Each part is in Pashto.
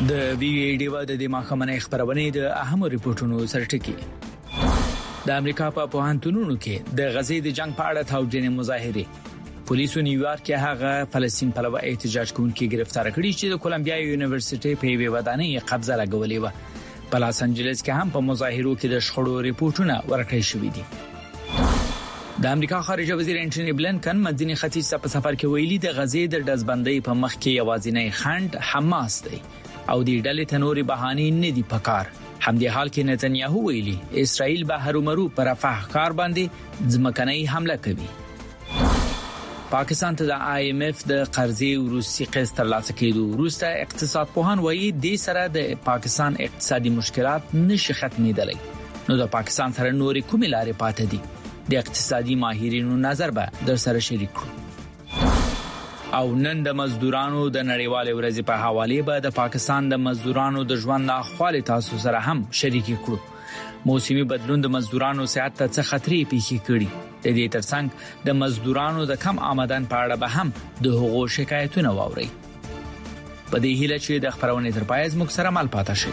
د وی ډیو د ماخمنه خبرونه د اهم ریپورتونو سرټکی د امریکا په پوهنتونونو کې د غزې د جنگ په اړه تاوجنې مظاهره پولیسو نیویارک کې هغه فلسطین په لور احتجاج کوونکي گرفتار کړي چې د کولمبیا یونیورسيټي په وی ودانۍ قبضه لګولې و په لاس انجلس کې هم په مظاهرو کې د شخړو ریپورتونه ورکړل شوې دي د امریکا خارجه وزیر انټونی بلنکن مدینه ختیځ په سفر کې ویلي د غزې د دزبندۍ په مخ کې یوازینی خنډ حماس دی او د ډلې تنوري بهاني نه دی پکار همدې حال کې نتنیاهو ویلي اسرائیل به هرومرو پر رفح کار باندې ځمکنۍ حمله کوي پاکستان ته د IMF د قرضې روسي قسط ترلاسه کېدو وروسته اقتصاد پوهان وایي د سره د پاکستان اقتصادي مشکلات نشي ختمېدلی نو د پاکستان سره نورې کومې لارې پاتې دي د اقتصادي ماهرینو نظر به در سره شریک کړو او نن د مزدورانو د نړیوالې ورځې په حواله به د پاکستان د مزدورانو د ژوند ناخوالې تاسو سره هم شریک کړو موسمي بدلون د مزدورانو صحت ته څه خطرې پیښې کړي د دې ترڅنګ د مزدورانو د کم آمدن په اړه به هم د حقوقو شکایتونه واوري په دې هیله چې د خبرونې تر پایه موږ سره مل پاتې شي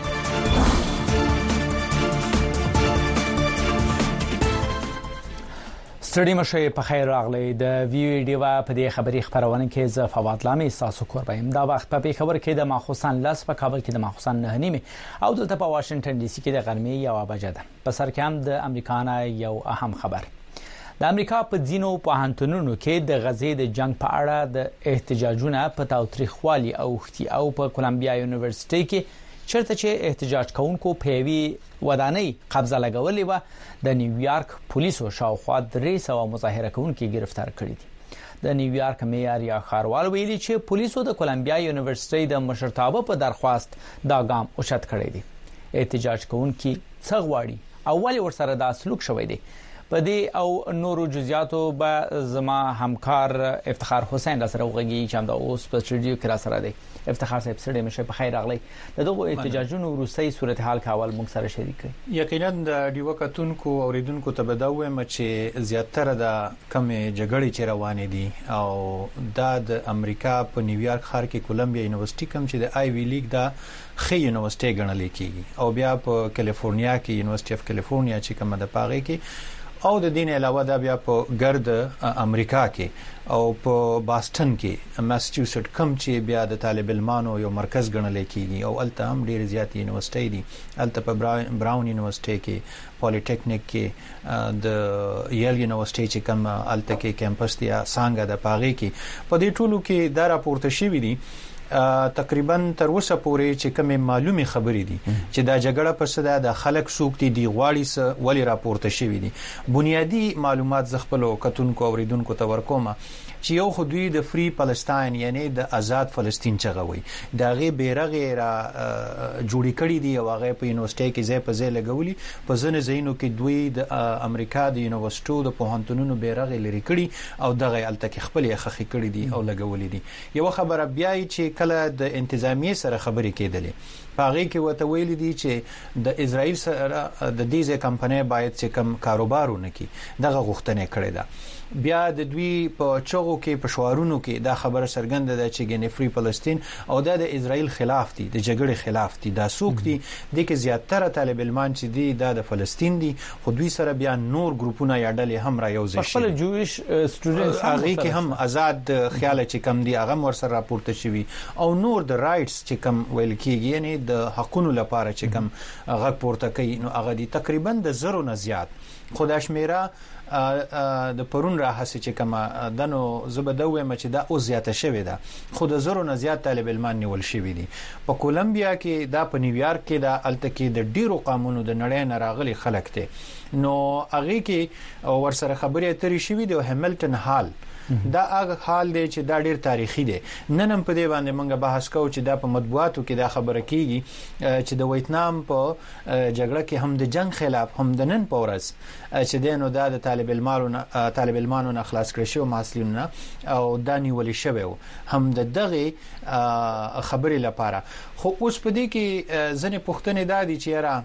ستړي مشه په خیر راغلی د ویډیو په دې خبري خبرونه کې ز فواد لامي تاسو کوربایم دا وخت په خبر کې د ماخوسان لاس په کابل کې د ماخوسان 9:30 او دلته په واشنگټن ډي سي کې د غرمې 1 بجه ده په سر کې هم د امریکا نه یو اهم خبر د امریکا په ځینو پوهنتونونو کې د غزې د جنگ په اړه د احتجاجونه په تاریخوالي او په کولمبیا یونیورسيټي کې چرته چې احتجاج کوونکو په وی ودانۍ قبضه لګولې و د نیویارک پولیسو شاوخوا 300 مظاهره کوونکي گرفتار کړي دي د نیویارک میار یا خاروال ویلي چې پولیسو د کولمبیا یونیورسيټي د مشرتابه په درخواست دا ګام اوچت کړی دی احتجاج کوونکي څه غواړي اول ورسره د سلوک شوی دی په دې او نورو جزئیاتو به زما همکار افتخار حسین سره وغږی چې هم د اوس په سټوډیو کې را سره دی افتخار صاحب سره مشه په خیر راغلی دغه احتجاجونو روسي صورتحال کاول موږ سره شریک کړي یقینا د ډیو کتونکو اوریدونکو ته بداوي چې زیاتره د کم جګړې چې روانې دي او د امریکا په نیویارک ښار کې کولمبیا یونیورسيټي کوم چې د آی وی لیګ دا خې یونیورسيټي ګڼل کېږي او بیا په کیلیفورنیا کې یونیورسيټي اف کیلیفورنیا چې کومه د پاغې کې او د دین علاوه دا بیا په ګرد امریکا کې او په باستن کې ماساچوسټ کم چې بیا د طالب علمانو یو مرکز ګڼل کېږي او الته هم ډېر زیات یونیورسيټي دي الته په براون یونیورسيټي کې پولیټیکنیک کې د یل یونیورسيټي چې کوم الته کې کیمپس دی څنګه د پاغې کې په دې ټولو کې دا راپورته شوی دي تقریبا تر اوسه پورې چې کومه معلومه خبرې دي چې دا جګړه په صدا د خلک سوکتي دی غواړي ولی راپورته شوی دي بنیادی معلومات زغپلو کتونکو اوریدونکو ته ورکوم چې یو خودی د فری فلسطین یعنی د آزاد فلسطین چغوي دا غي بیرغه را جوړی کړی دی او هغه په یونیورسيټي کې ځای په ځای لګولي په ځنه زینو کې دوی د امریکا د یونیورسيټو د پوهنتونونو بیرغه لري کړی او دغه الته کې خپل خخي کړی دی او لګولي دي یو خبره بیا چې کله د انتظامیه سره خبرې کېدلې پاغي کې وته ویل دي چې د اسرائیل سره د دې کمپنۍ باید چې کم کاروبارونه کوي دغه غوښتنه کړې ده بیا د دوی په چغو کې په شوارونو کې دا خبره سرګند ده چې ګنې فری فلسطین او د اسرائیل خلاف دي د جګړې خلاف دي دا سوق دي د کې زیاتره طالب علمان چې دي د فلسطین دي خو دوی سره بیا نور ګروپونه یا ډلې هم را یوځي خپل جویش سټوډنټس هغه کې هم آزاد خیال چې کم دي هغه ور سره راپورته شوی او نور د رائټس چې کم ویل کېږي یعنی د حقوقو لپاره چې کم غږ پورته کوي نو هغه دي تقریبا د 0 نه زیات خدای شمیره د پرون راهسه چې کما دنو زبدوي مچ دا او زیاته شوی ده خود 0 نه زیات طالب علمان نیول شوی دي په کولمبیا کې دا په نیویارک کې دا التکی د ډیرو قانونو د نړۍ نه راغلي خلک ته نو هغه کې ورسره خبرې اترې شوی دی همیلټن هال دا هغه حال دی چې دا ډیر تاریخي دی نن هم په دې باندې موږ بحث کوو چې دا په مطبوعاتو کې دا خبره کیږي چې د ویتنام په جګړه کې هم د جنگ خلاف هم د نن پورس چې دینو د طالب طالب علمانو نه خلاص کړی شو محصلینو او دانی ولې شوی هم دغه خبرې لپاره خو اوس په دې کې ځنې پوښتنې دادي چې را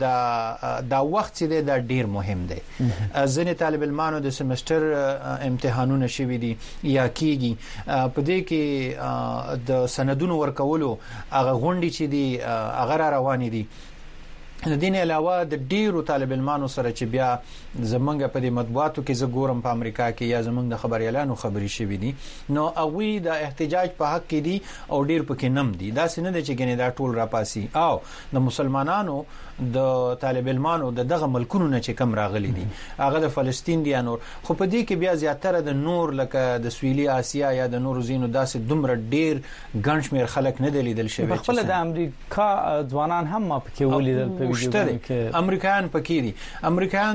دا وخت چې دا ډیر مهم دی ځنې طالب علمانو د سمستر امتحانونه شوي دي یا کیږي په دې کې د سندونو ورکولو هغه غونډې چې دي هغه روان دي د دین علاوه د ډیرو طالب علمانو سره چې بیا زمونږ په دې مطبوعاتو کې زګورم په امریکا کې یا زمونږ د خبريالانو خبري شوې دي نو اوی د احتجاج په حق کې دي او ډیر پکې نم دي دا سینه د چې ګنې دا ټول را پاسي او د مسلمانانو د طالب علمانو دغه ملکونو نه چې کم راغلي دي هغه د فلسطین دي نور خو په دې کې بیا زیاتره د نور لکه د سویلي اسیا یا د نورو زینو داسې دومره ډیر ګنشمیر خلک نه دلیدل شوی په خپل د امریکا ځوانان هم پکې ولیدل په ویډیوګانو کې امریکایان پکې دي امریکایان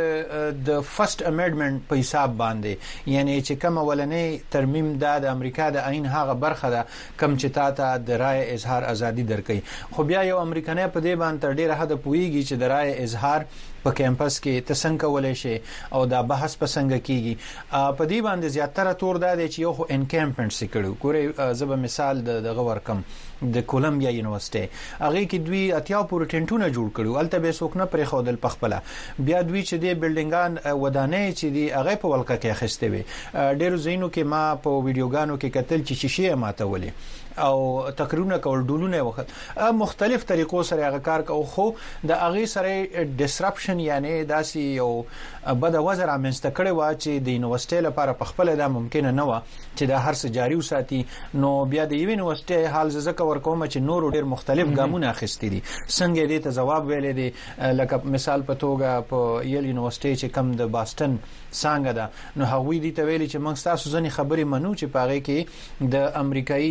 د فرست امندمنت په حساب باندې یعنی چې کوم ولنې ترمیم د امریکا د عین هغه برخه ده کم چې تاسو د رائے اظهار ازادي درکې خو بیا یو امریکایي په دې باندې ډیره د پویږي چې د رائے اظهار په کیمپس کې تسنګ کولای شي او دا بحث پسنګ کیږي په دې باندې زیاتره تور دا دی چې یو انکیمپمنټ سکړو ګوره زب مثال د غورکم د کولمبیا یونیورسيټي هغه کې دوی اتیا پور ټنټونه جوړ کړو الته به سوکنه پرې خودل پخپله بیا دوی چې د بلډینګان ودانې چې دی هغه په ولکه کې اخسته وي ډېر زینو کې ما په ویډیوګانو کې کتل چې شیشه ماتولې او تقریرونه کول ډولونه وخت مختلف طریقو سره هغه کار کو خو د هغه سره ډیسرپشن یعنی داسي یو بد وزر امنسته کړي وا چې د یونیورسيټي لپاره په خپل دا ممکن نه و چې دا هر څه جاری وساتي نو بیا د یونیورسيټي حال زکه ورکوم چې نور ډیر مختلف ګامونه اخستې دي څنګه دې ته جواب ویلې دي لکه مثال په توګه په یل یونیورسيټي چې کم د باستن څنګه ده نو هغوی دي ته ویلي چې موږ تاسو ځنې خبرې منو چې پاره کې د امریکایي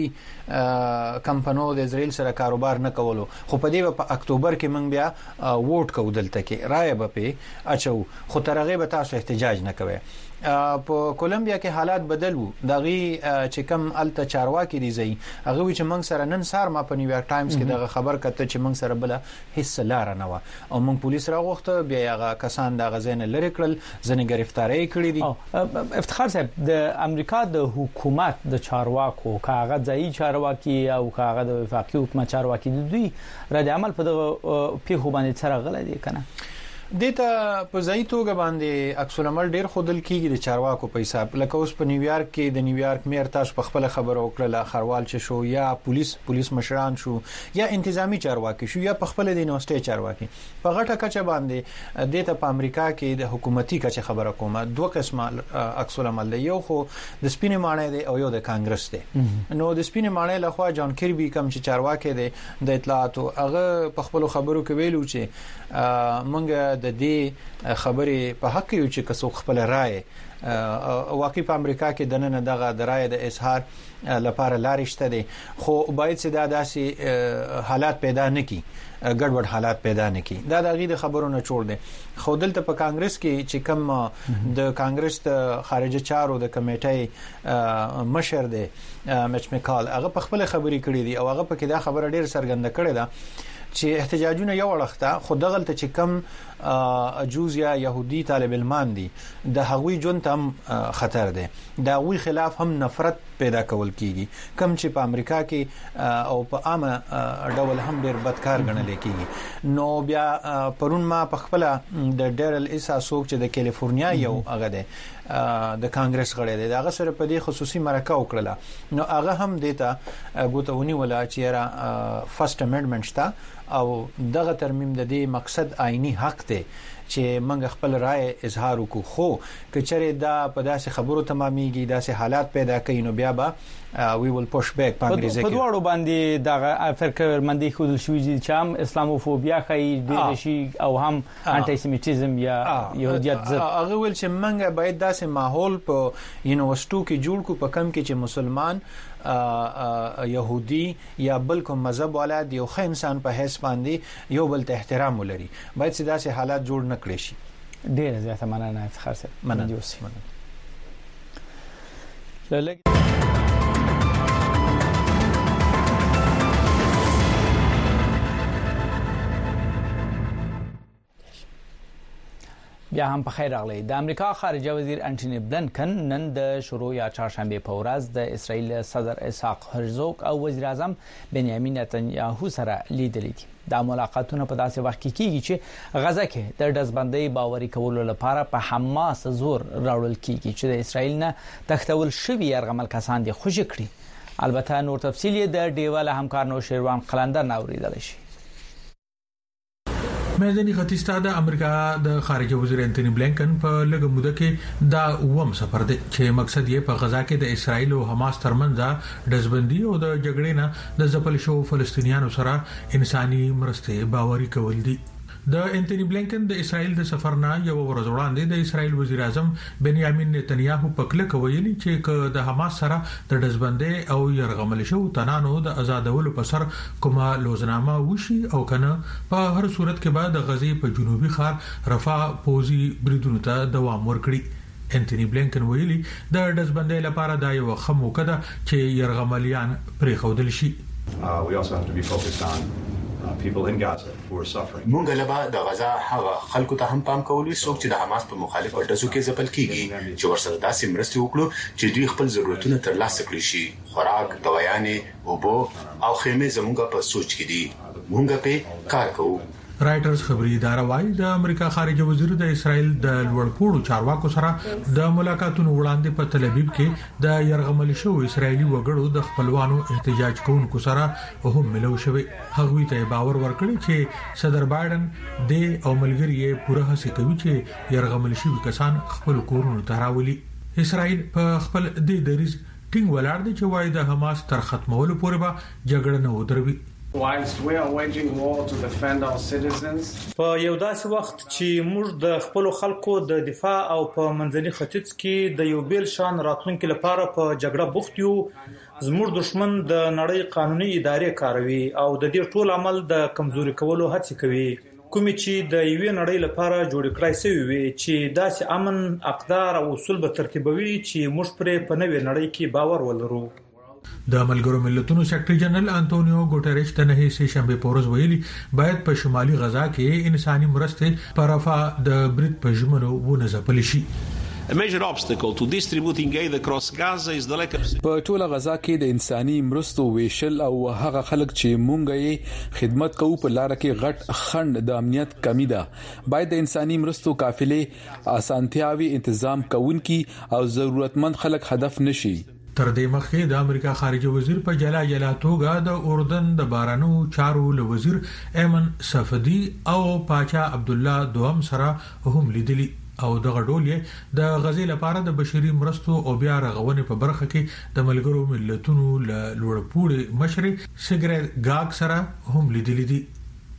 کمپنو د اسرائیل سره کاروبار نه کولو خو په دې په اکتوبر کې موږ بیا ووټ کوو دلته کې رائے به اچو خو ترغه به تاسو احتجاج نه کوي په کولمبیا کې حالات بدل وو دغه چې کم الته چارواکي دي زی هغه چې موږ سره نن سار ما په نیویارک ټایمز کې دغه خبر کته چې موږ سره بل هیڅ لار نه و او موږ پولیس راغوخته بیا هغه کسان د غزین لری کړل ځنې گرفتاری کړی دي افتخار صاحب د امریکا د حکومت د چارواکو کاغذ ځای چارواکي او کاغذ د وفاقي حکومت چارواکي دوی رد عمل په پیښو باندې سره غل دي کنه دته په ځای توګه باندې عکس العمل ډیر خودل کیږي د چارواکو په حساب لکه اوس په نیویارک کې د نیویارک میر تاسو په خپل خبرو وکړه خروال چې شو یا پولیس مشران شو یا انتظامی چارواکي شو یا په خپل د یونیورسيټي چارواکي په غټه کچه باندې دته په امریکا کې د حکومتي کچه خبره کومه دوه قسمه عکس العمل دی یو خو د سپینې مانې دی او یو د کانګرس دی نو د سپینې مانې لخوا جان کیربي کوم چې چارواکي دی د اطلاعات هغه په خپل خبرو کې ویلو چې مونږ د دې خبرې په حق یو چې کڅو خپل رائے واقعي په امریکا کې دنه دغه درایې د اظهار لپاره لارې شته دي خو باید چې دا داسې حالات پیدا نه کی ګډوډ حالات پیدا نه کی دا دغه د خبرونو چور دي خو دلته په کانګرس کې چې کم د کانګرس د خارجه چارو د کمیټې مشر دی مچ میکال هغه په خپل خبرې کړې دي او هغه په کې دا خبره ډیر څرګنده کړې ده چې احتجاجونه یو وړخته خود دغلت چې کم اجوز یا يهودي طالب علمان دي د هغوی جون تم خطر ده د هغوی خلاف هم نفرت پیدا کول کیږي کم چې په امریکا کې او په عامه ډول هم ډیر بدکار ګڼل کیږي نو بیا پرون ما په خپل د ډیرل ایسا سوک چې د کیلیفورنیا یو هغه ده د کانګرس غړی دی هغه سره په دې خصوصي مرکه وکړه نو هغه هم دیتا غوتونی ولا چې را فرست امندمنت شته او دغه ترمیم د دې مقصد آئینی حق دی چې موږ خپل رائے اظهار وکړو خو کچره دا په داسې خبرو تمامېږي داسې حالات پیدا کوي نو بیا به we will push back په انګریزي کې په دوړو باندې دغه فکرمندي خود شوې چې هم اسلاموفوبیا کوي ډیر شي او هم انټي سیمیټیزم یا يهودیت هغه ول چې موږ باید داسې ماحول په یونیورسيټو کې جوړ کو په کم کې چې مسلمان يهودي یا بل کوم مذهب والا دی خو انسان په حیث باندې یو بل ته احترام ولري باید داسې حالات جوړ نه کړی شي ډیر زیاته مننه افتخار صاحب مننه بیا هم په خیر راغلی. د امریکا خارجه وزیر انټونی بلنکن نن د شروع یا چهارشنبه په ورځ د اسرائیل صدر اسحاق هرزوگ او وزیر اعظم بنیامین نتنیاهو سره لیدلي دي. دا ملاقاتونه په داسې وخت کې کیږي چې غزه کې د ډزبندۍ باوري کولو لپاره په حماس زور راوړل کیږي چې د اسرائیل نه تختول شوی يرغمل کسان دي خوشی کړي. البته نور تفصیل د ډیواله همکار نو شیروان قلندر ناوریدل شي. مېدانی ختیستا د امریکا د خارجه وزیر انټونی بلنکن په لږه موده کې دا ووم سفر دی چې مقصد یې په غزا کې د اسرائیل او حماس ترمنځ دزبندي او د جګړې نه د ځپل شو فلسطینیانو سره انساني مرسته باوري کول دي. د انټونی بلنکن د اسرائیل د سفر نه یو ورځ وړاندې د اسرائیل وزیر اعظم بنیامین نتنیاهو په کلک ویلي چې د حماس سره د دزبندې او يرغمل شو تنانو د آزادولو په سر کومه لوزنامه وشي او کنه په هر صورت کې بعد غزې په جنوبي خار رفح پوزي بریدونو ته دوام ورکړي. انټونی بلنکن ویلي د دزبندې لپاره دا یو ښه موقع ده چې يرغملیان پرې خودل شي. We also have to be focused on people in Gaza who are suffering. مونږ لبا د غزا هغه خلکو ته هم پام کولو څوک چې د حماس په مخالف ډزو کې ځپل کیږي چې ورسره داسې مرسته وکړو چې دوی خپل ضرورتونه ترلاسه کړي شي. خوراک، دوايانې، اوبو او خیمه زموږ په سوچ کې دي. مونږ په کار کوو. رائټرز خبري اداره وايي د امریکا خارجه وزیر د اسرائیل د لوړپوړو چارواکو سره د ملاقاتونو وړاندې په تل ابیب کې د يرغمل شو اسرائیلي وګړو د خپلوانو احتجاج کوونکو سره هم ملو شوی. هغوی ته باور ورکړي چې صدر بایدن د او ملګری یې پوره هڅه کوي چې يرغمل شوی کسان خپل کورونو ته راولي. اسرائیل په خپل د دریز ټینګ ولاړ دي چې وايي د حماس تر ختمولو پورې به جګړه نه ودروي. Whilst we are waging war to defend our citizens, په یو داسې وخت چې موږ د خپل خلکو د دفاع او په منځني ختیځ کې د یو بیل شان راتلونکو لپاره په جګړه بوخت یو، زموږ دشمن د نړۍ قانوني ادارې کاروي او د دې ټول عمل د کمزوري کولو هڅه کوي، کومې چې د یوې نړۍ لپاره جوړ کړای شوی وي چې داسې امن، اقدار او اصول به ترتیبوي چې موږ پرې په نوې نړۍ کې باور ولرو. د ملګرو ملتونو سیکریټري جنرال انټونیو ګوټریش د نهي سه شنبه پورز ویلي باید په شمالي غزا کې انساني مرسته پر رفح د برید په ژمنو ونه ځپل شي. A major obstacle to distributing aid across Gaza is the lack of په ټوله غزا کې د انساني مرستو ویشل او هغه خلک چې مونږ یې خدمت کوو په لار کې غټ خند د امنیت کمی ده. باید د انساني مرستو قافلې اسانتیاوي تنظیم کوونکي او ضرورتمند خلک هدف نشي. تر دې مخکې د امریکا خارجه وزیر په جلا توګه د اردن د بارانو چارو وزیر ایمن صفدی او پاچا عبد الله دوم سره هم لیدلي او د غډولې د غزې لپاره د بشري مرستو او بیا رغونې په برخه کې د ملګرو ملتونو لوړپوړي مشر سیګریټ ګاګ سره هم لیدلي دي.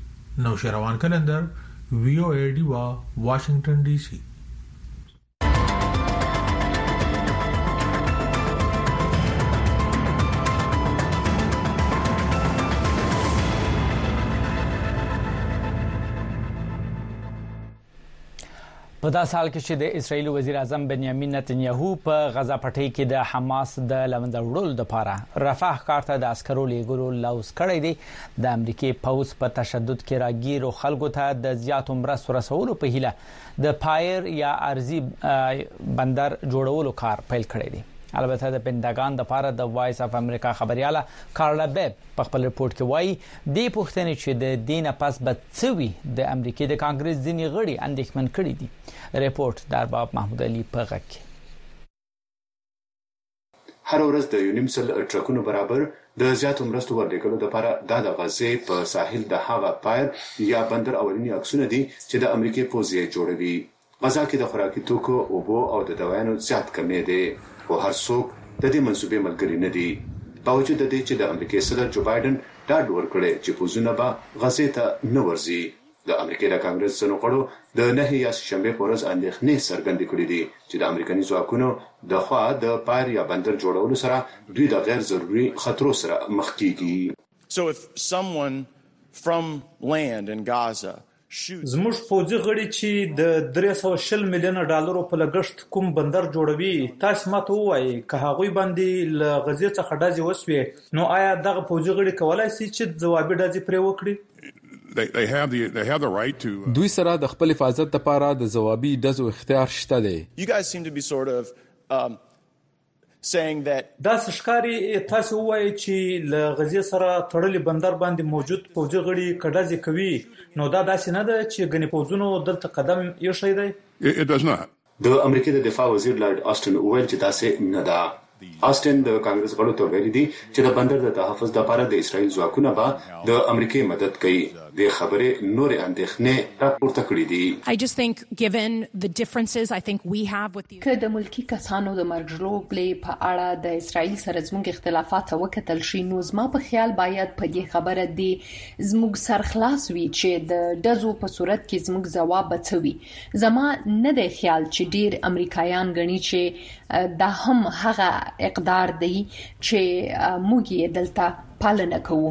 نو شیروان کلندر VOA ډیوا واشنگټن ډي سي. په دا سال کې چې د اسرائیل وزیر اعظم بنیامین نتنیاهو په غزا پټي کې د حماس د لمنځه وړلو لپاره رفح ښار ته د عسکرو لیږلو لوز کړی دی. د امریکای پوځ په تشدد کې راګیرو خلکو ته د زیاتو مرستو رسولو په هیله د پایر یا ارزي بندر جوړولو کار پیل کړی دی. البته د پینټاګان د لپاره د وایس اف امریکا خبرياله کارلا بیب په خپل رپورت کې وایي د پښتنې چې د دینه پس بڅوي د امریکای د کانګرس ځینې غړي اندېښمن کړي دي. رپورت در باب محمود علي پغک. هر ورځ د یونیمسل ټرکونو برابر د زیاتو مرستو ورلېږلو لپاره د غزې په ساحل د هغه پایر یا بندر اولینی عکسونه دي چې د امریکای پوځ یې جوړوي. غزا کې د خوراکي توکو، اوبو او د دوايانو زیات کمی دی. او هر څوک د دې منسوبې ملګری نه دي. باوجود د دې چې د امریکای صدر جو بایدن ډاډ ورکړی چې پوځونه به غزې ته نه ورځي، د امریکای د کانګرس ځینو غړو د نهي یا شنبه په ورځ اندېښنې څرګندې کړې دي چې د امریکایي ځواکونو د خوا د پایر یا بندر جوړولو سره دوی د غیر ضروري خطرو سره مخ کیږي. So if someone from land in Gaza زموږ پوځي غړي چې د 340 میلیون ډالرو په لګښت کوم بندر جوړوي، تاسو ماته وایي که هغوی باندې ل غزې څخه ډازې وسوي، نو آیا دغه پوځي غړي کولای شي چې ځوابي ډازې پرې وکړي؟ they have the right to دوی سره د خپل حفاظت لپاره د ځوابي ډزو اختیار شته دی. You guys seem to be sort of saying that دا ښکاری تاسو وایي چې له غزې سره تړلې بندر باندې موجود پوځي غړي کډازي کوي نو دا داسې نه ده چې غني پوځونو دلته قدم یې شي دی. It does not. د امریکا د دفاع وزیر لارډ آسټن وویل چې داسې نه ده. آسټن د کانګرس غړو ته ویلي دي چې د بندر د تحفظ لپاره د اسرائیل ځواکونه به د امریکای مدد کوي. د خبرې نور اندېښنې راپورته کړې دي. I just think given the differences I think we have with the که د ملکی کسانو د مرګ په اړه د اسرائیل سره زموږ اختلافات وکتل شي نو زما په خیال باید په دې خبره دی زموږ سرخلاص وي چې د دزو په صورت کې زموږ ځواب بچوي. زما نه دی خیال چې ډیر امریکایان غني چې دا هم هغه اقدار دی چې موږ یې دلته پالنه کوو.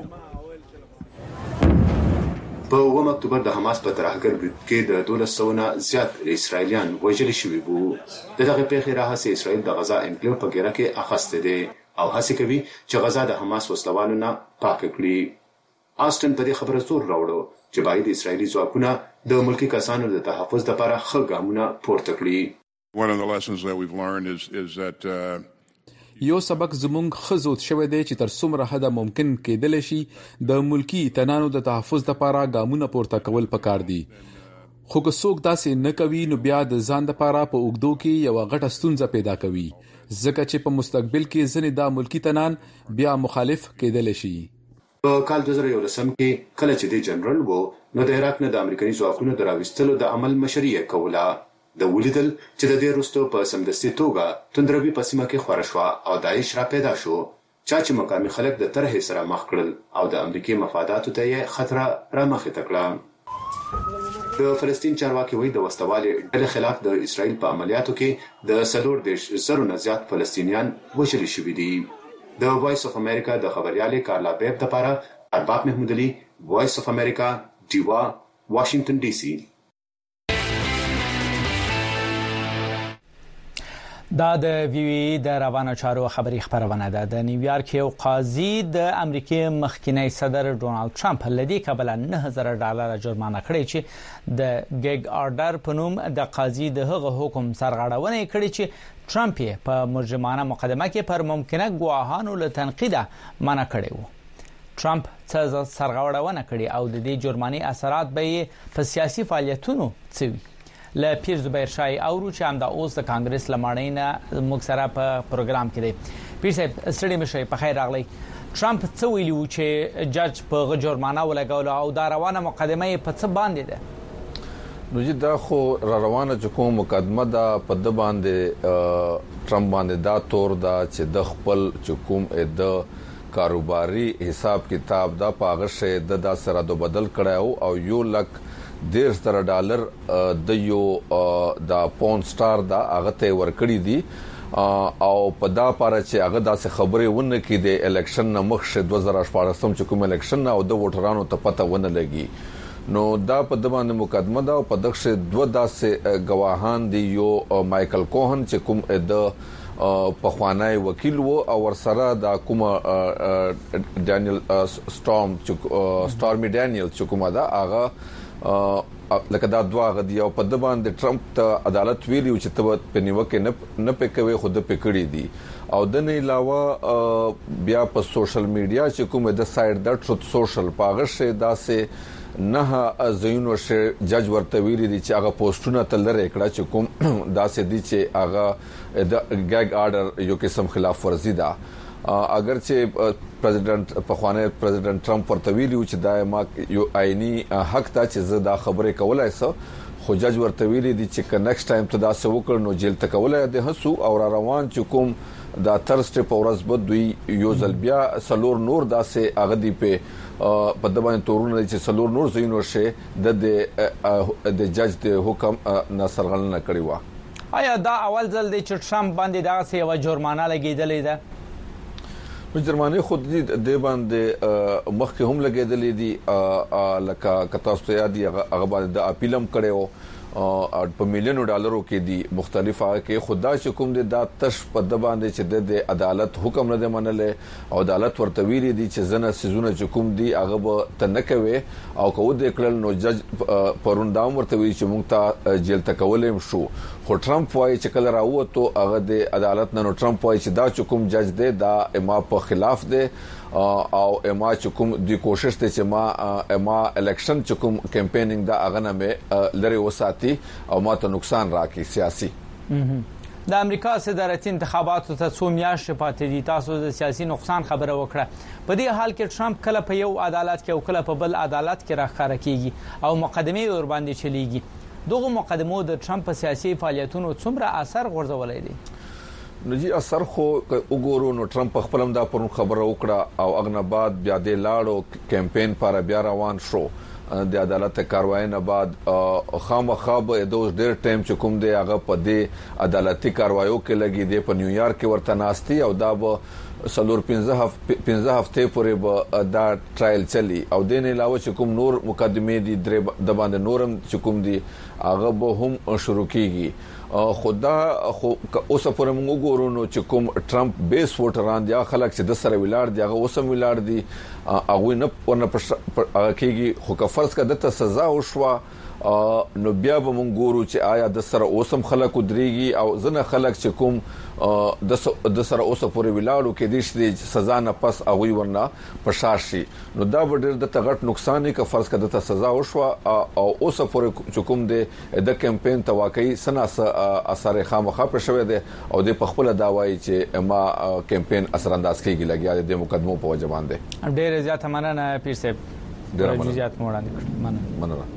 په 1 اکتوبر د حماس په ترهګر برید کې د 1200 نه زیات اسرایلیان وژل شوي وو. دغه پیښې راهسه اسرائیل د غزا انکلیو په ګیره کې اخیسته دي او هڅه کوي چې غزا د حماس وسلوالو نه پاک کړي. آسټن په دې خبره زور راوړو چې باید اسرائیلي ځواکونه د ملکی کسانو د تحفظ لپاره ښه ګامونه پورته کړي. One of the lessons that we've learned is that یو سبق زمونږ خزوت شوی دی چې تر څومره حد ممکن کېدل شي د ملکی تنانو د تحفظ لپاره ګامونه پورته کول پکار دي. خو که څوک داسې نه کوي نو بیا د ځان لپاره په اوګدو کې یو غټه ستونزه پیدا کوي ځکه چې په مستقبل کې ځنې د ملکی تنان بیا مخالف کېدل شي. په کال 2011 کې کله چې د جنرال وو نو د عراق نه د امریکایي ځواکونو دراوستلو د عمل مشري کوله. د ولیدل چې د دې وروسته په سمدستي توګه تندروي په سیمه کې خورا شو او داعش را پیدا شو چې مقامي خلک د طرحې سره مخ کړل او د امریکای مفاداتو ته یې خطر را مخې تکړه. د فلسطین چارواکي وایي د وسوالي ډلې خلاف د اسرائیل په عملیاتو کې د 4.0 نه زیات فلسطینیان وژل شوي دي. د وایس اف امریکا د خبريالې کارلا بیب لپاره ارباب محمود علي، وایس اف امریکا، ډیوا، واشنگټن ډي سي. دا د وی د روانه چارو خبري خبرونه ده. د نیویارک یو قاضي د امریکای مخکینی صدر ډونالد ټرمپ لدی کابل $9,000 جرمانه کړی چې د ګیګ آرډر په نوم د قاضي د هغه حکم سرغړونه کړی چې ټرمپ په مجرمانه مقدمه کې پر ممکنه ګواهانو له تنقید منع کړی و. ټرمپ څه سرغړونه کړی او د دې جرماني اثرات به په سیاسي فعالیتونو څوي. له پیر زبیر شای اورو چې هم د اوس د کانګرس لمړینه موږ سره په پروګرام کې دی. پیر صاحب ستړي مشي په خیر راغلی. ټرمپ څه ویلو چې جج په جرمانه ولګول او دا روانه مقدمه په څه باندې ده؟ نو چې دا خو روانه چې کوم مقدمه ده په د باندې ټرمپ باندې دا تور دا چې د خپل چکوم د کاروباري حساب کتاب دا پاغه شه د سره دو بدل کړو او $1,000 د یو د پون سٹار دا هغه ته ورکړی دي او په دا پاره چې هغه داسې خبرې ونه کې د الیکشن نه مخشه 2014 چې کوم الیکشن او د ووټرانو ته پته ونه لګي نو دا په د باندې مقدمه دا په دغه دوه داسې گواهان دي یو مايكل کوهن چې کوم د پخوانی وکیل وو او ورسره د کوم ډانیل سټارمي ډانیل چې کومه دا هغه لکه دا دوا غدي او په د باندې ټرمپ ته عدالت ویلی چې ته په نیوکه نه پکوي خود پکړی دي او د نه علاوه بیا په سوشل میډیا چې کومه د سایت د ټروت سوشل پاغه شه داسې نه زینو شه جج ورته ویلی دي چې هغه پوسټونه تلره کړه چې کوم داسې دي چې هغه د ګیګ آرډر یو قسم خلاف ورزي ده اگر چې پریزیدنت پخوانی پریزیدنت ټرمپ ورته ویلی چې دا ما یو آئینی حق ته چې زه دا خبره کولای سم خو جج ورته ویلی دي چې نیکسټ ټایم ته دا څه وکړ نو جیل ته کولای دي هڅو او روان چې کوم دا ترسټ په ورځ بد دوی یو ځل بیا سلور نور داسې هغه دی په د باندې تورونه چې سلور نور زینو شه د جج د حکم نصرغلنه کړی و. آیا دا اول ځل دی چې ټرمپ باندې دا څه یو جرمانه لګیدلې ده؟ جرمانه خود دې د باندې مخکې هم لګیدلې دي لکه کتاستو یادي هغه باندې د اپیلم کړو په میلیونو ډالرو کې دي مختلفه کې خدا چې کوم دي دا تش په د باندې چې د عدالت حکم نه منلې او عدالت ورته ویلي دي چې زنه سيزونه چې کوم دي هغه به تنکوي او کو د کړل نو جج پروندام ورته وی چې موږ ته جیل تکولم شو خو ټرمپ وايي چې کله راوته هغه د عدالت نه نو ټرمپ وايي چې دا چې کوم جج دی دا ما په خلاف دی او ما چې کوم د کوشش ته چې ما الیکشن چې کوم کمپینینګ دا هغه نه لري وساتي او ما ته نقصان راکړي سیاسي د امریکا صدارتي انتخاباتو ته څو میاشتې پاتې دي تاسو د سیاسي نقصان خبره وکړه په دې حال کې ټرمپ کله په یو عدالت کې او کله په بل عدالت کې راخاره کیږي او مقدمه ور باندې چلیږي دغه مقدمو د ټرمپ په سیاسي فعالیتونو څومره اثر غورځولای دي نو جی اثر خو وګورو نو ټرمپ خپلم دا پر خبره وکړه او اغنباد بیا د لاړو کمپاین پر بیا روان شو د عدالت کاروایی نه بعد خامخا به د ډیر ټایم چې کوم دی هغه په دې عدالتي کاروایو کې لګي دی په نیویارک کې ورته ناشتي او دا به سلور 15 هفته پورې به دا ټرایل چلی او د نه علاوه چې کوم نور مقدمه دي د باندې نورم چې کوم دي هغه به هم شروع کیږي خدا خو اوس پر موږ ګورو نو چې کوم ټرمپ بیس ووټران دي خلک چې د سره ویلار دي هغه اوسم ویلار دي هغه نه ورنه کېږي خو که فرض کړه د سزا وشوه نو بیا به موږ ګورو چې آیا د سره اوسم خلک ودرېږي او ځنه خلک چې کوم د سره اوسه پورې ویلاړو کې دي چې سزا نه پس هغه ورنه پشاشي نو دا به ډېر د تغټ نقصان نه که فرض کړه د سزا وشوه او اوسه پورې چې کوم د کمپاین ته واقعي سناس اثر خامخا پر شوې ده او د خپل داوای چې ما کمپاین اثر انداز کېږي لګیا د مقدمو په وجه باندې ډېر زیات مننه پیر صاحب ډېر زیات وړاندې مننه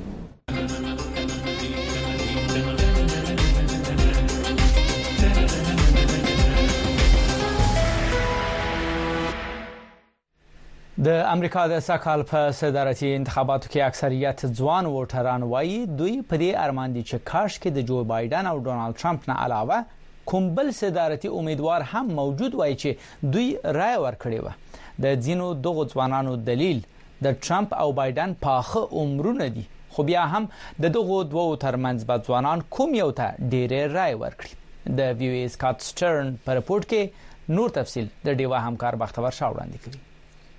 د امریکا د سکهال په صدارتي انتخاباتو کې اکثریت ځوان ووټران وایي دوی په دې ارمان دي چې کاش کې د جو بایدن او ډونالد ټرمپ نه علاوه کوم بل صدارتي امیدوار هم موجود وای چې دوی رائے ورکړي و د ځینو دغه ځوانانو دلیل د ټرمپ او بایدن پاخه عمرونه دي خو بیا هم د دغه دوه ترمنځ به ځوانان کوم یو ته ډېر رائے ورکړي د وی ای سکاټ سټرن په رپورت کې نور تفصيل د ډیوا همکار بختور شاه وړاندې کړي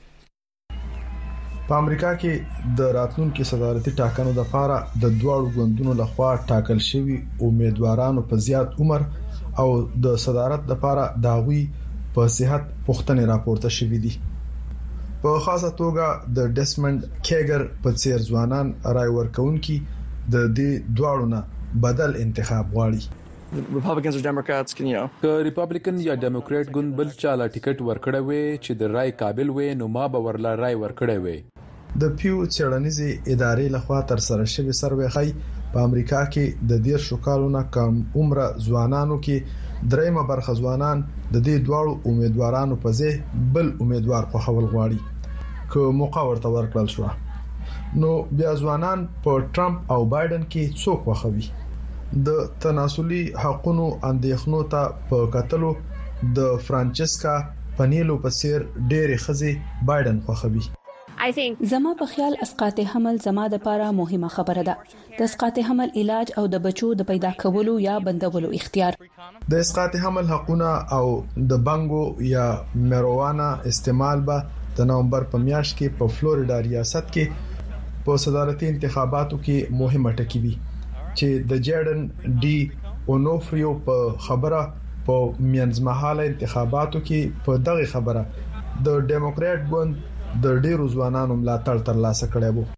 په امریکا کې د راتلونکو صدارتي ټاکنو د لپاره د دوه ګوندونو لخوا ټاکل شوی امیدوارانو په زیات عمر او د صدارت لپاره داوی په صحت پوښتنې راپورته شوې دي په خاصه توګه د ډیسموند کیګر په څیر ځوانان رائے ورکونکي د دې دوړو نه بدل انتخاب غواړي Republicans or Democrats can که ریپابلیکن یا ډیموکرات ګوند بل چاله ټیکټ ورکړی وي چې د رائے قابل وي نو ما به ورلا رائے ورکړی وي د پیو څېړنیزې ادارې لخوا تر سره شوی سروې ښيي په امریکا کې د 10 کالونو کم عمر ځوانانو کې درېمه برخه ځوانان د دې دوړو امیدوارانو په ځای بل امیدوار په خول غواړي که موقع ورته ورکړل شو نو بیا ځوانان په ټرمپ او بایدن کې څوک وخوي د تناسلي حقوقو اندېښنو ته په کتلو د فرانچسکا پنیلو په څیر ډېرې خزي بایدن خوښوي زما په خیال اسقاط حمل زما د لپاره مهمه خبره ده د اسقاط حمل علاج او د بچو د پیدا کولو یا بندولو اختیار د اسقاط حمل حقونه او د بانګو یا مرووانا استعمال به د نومبر په میاشت کې په فلوریدا ریاست کې په صدارتي انتخاباتو کې مهمه ټکی وي چې د جیرډن ډي اونوفریو په خبره په میانځمحاله انتخاباتو کې په دغه خبره د ډیموکرات ګوند د ډیرو ځوانانو ملاتړ ترلاسه کړی وو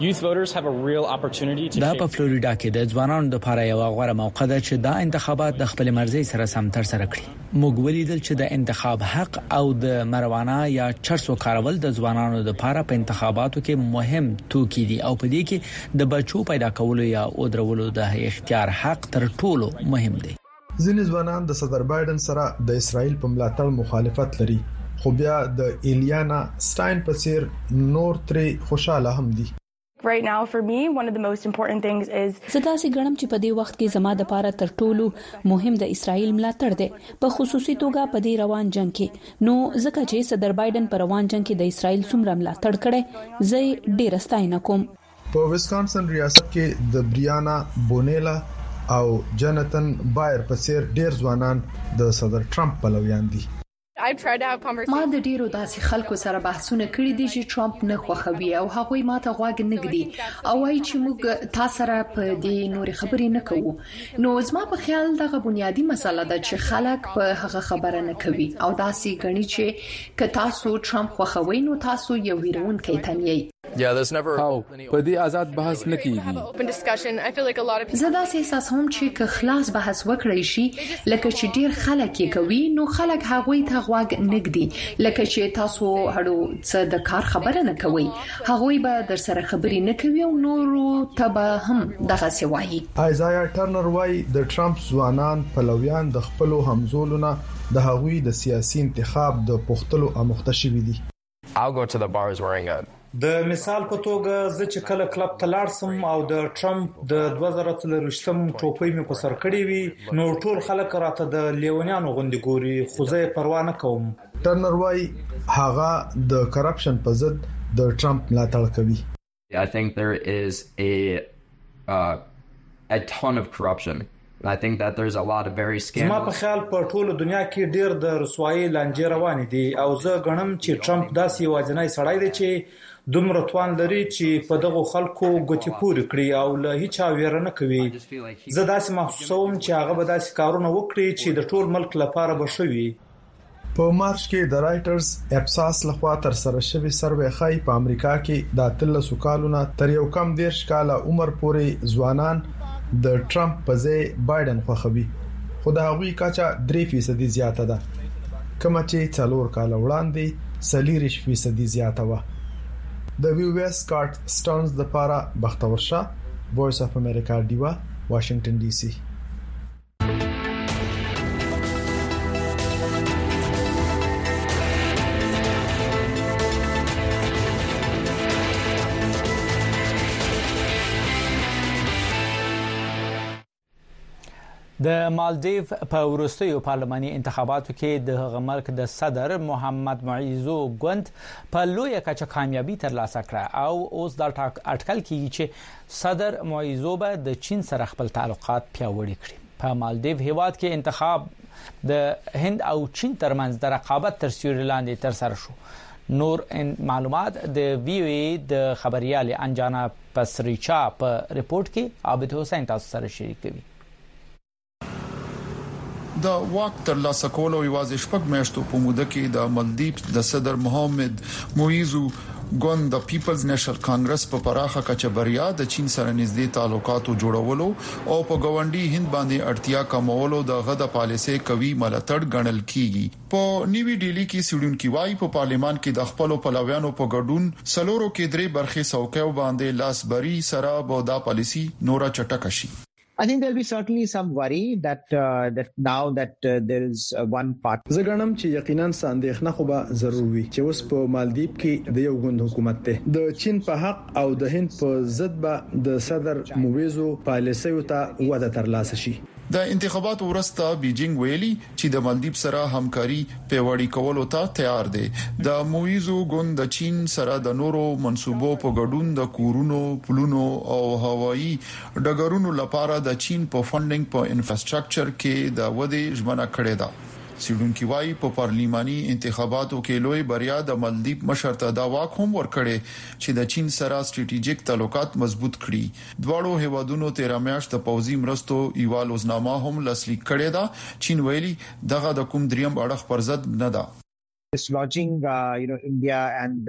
دا په فلوریدا کې د ځوانانو لپاره یو غوړه موقع ده چې دا انتخابات د خپل مرزي سره سم تر سره کړي موږ ولیدل چې د انتخاب حق او د مروانا یا چرسو کارول د ځوانانو لپاره په انتخاباتو کې مهم توکي دي او په دې کې د بچو پیدا کولو یا اودرولو د اختیار حق تر ټولو مهم دی ځینې ځوانان د صدر بایدن سره د اسرائیل په ملاتړ مخالفت لري خو بیا د ایلیانا سټاین په څیر نور ترې خوشاله هم دي Right now for me one of the most important things is زدا سي ګڼم چې په دې وخت کې زما د پاره تر ټولو مهم د اسرائیل ملاتړ دی په خصوصي توګه په دې روان جنگ کې نو ځکه چې صدر بایدن په روان جنگ کې د اسرائیل څومره ملاتړ کړي زه ډیر ستاینه کوم په ویسکانسن ریاست کې د بریانا بونیلا او جنتن بایر په څیر ډیر ځوانان د صدر ټرمپ پلویان دي. ما د ډیرو داسې خلکو سره بحثونه کړي دي چې ټرمپ نه خوښوي او هغوی ماته غوږ نه ږدي او وايي چې موږ تاسو سره په دې نورې خبرې نه کوو. نو زما په خیال دغه بنیادی مسله ده چې خلک په هغه خبره نه کوي او داسې غني چې که تاسو ټرمپ خوښوي نو تاسو یو ویرونکي تنئ. په دې آزاد بحث نه کیږي. زه داسې احساسوم چې که خلاص بحث وکړی شي لکه چې ډیر خلک یې کوي نو خلک هغوی ته غوږ نګدي لکه چې تاسو هړو څه د کار خبره نه کوي هغوی به در سره خبرې نه کوي او نورو ته به هم دغه سی وایي. ایزایا ټرنر وایي د ټرمپ ځوانان پلویان د خپل همزولونه د هغوی د سیاسي انتخاب د پختلو امخته شوي دي. د مثال په توګه زه چې کله کلب ته لاړ سم او د ټرمپ د 2023م ټوپۍ مې په سر کړې وي نو ټول خلک راته د لیونیانو غوندي ګوري خو زه پروا نه کوم. ټرنر وايي هغه د کرپشن په ضد د ټرمپ ملاتړ کوي. I think there is a ton of corruption. I think that there's a lot of very scandalous. زما په خیال په ټوله دنیا کې ډیر د رسوایی لانجې روانې دي او زه غنم چې ټرمپ داسې واجنای سړی دی چې دومره توان لري چې په دغه خلکو ګوتې پورې کړی او له هیڅ ویره نه کوي. زه داسې محسوسوم چې هغه به داسې کارونه وکړي چې د ټول ملک لپاره به شوي. په مارچ کې د رائټرز اپساس لخوا تر سره شوی سروې خای په امریکا کې د 13 کالونو تر یو کم 10 کاله عمر پورې ځوانان د ټرمپ په ځای بایدن خوښوي خو د هغوی کچا 3% زیاته ده کومه چې 4 کال وړاندې 40% زیاته و. د وی ویس کارت سټونز د لپاره بختور شاه وایس اف امریکا دیوا واشنگټن ډي سي. د مالدیو په وروستیو پارلماني انتخاباتو کې د هغه ملک د صدر محمد معیزو ګوند په لویه کچه کامیابی ترلاسه کړه او اوس دا اټکل کیږي چې صدر معیزو به د چین سره خپل تعلقات پیاوړي کړي. په مالدیو هیواد کې انتخاب د هند او چین ترمنځ د رقابت تر سیوري لاندې تر سره شو. نور معلومات د وی او ای د خبريال انجانا پسریچا په ریپورت کې عابد حسین تاسو سره شریک کوي. د واک تر لاسه کولو یوازې شپږ میاشتو په موده کې د مالدیپ د صدر محمد مویزو ګوند د پیپلز نېشنل کانګرس په پراخه کچه بریا د چین سره نږدې تعلقاتو جوړولو او په ګاونډي هند باندې اړتیا کمولو د غدا پالیسي کوي ملاتړ ګڼل کیږي. په نیوی ډیلی کې سیډونکو وايي په پارلیمان کې د خپل پلویانو په ګډون سلورو کې درې برخې څوکیو باندې لاسبري سره به دا پالیسي نورا چټک شي. I think there'll be certainly some worry that now that there is one part. زګنم چې یقینا اندېښنه خو به ضرور وي چې اوس په مالدیپ کې د یو غوند حکومت ته د چین په حق او د هند په ضد به د صدر مویزو پالیسي ته وده ترلاسه شي. د انتخاباتو ورسته بیجینګ ویلي چې د مالدیپ سره همکاري پیوړی کولو ته تیار دی. د مویزو ګوند د چین سره د نورو منسوبو په ګډون د کورونو، پلونو او هوایی ډګرونو لپاره د چین په فندینګ په انفراستراکچر کې د ودی ژمنه کړې ده. سیډونکو وايي په پارلیماني انتخاباتو کې لوی بریا د مالدیپ مشر ته دا واک هم ورکړي چې د چین سره سټریټیجیک تعلقات مضبوط کړي. دواړو هیوادونو 13 میاشت د پوځي مرستو یو لوزنامه هم لاسلیک کړې ده. چین ویلي دغه د کوم دریم اړخ پر ضد نه ده. dislodging India and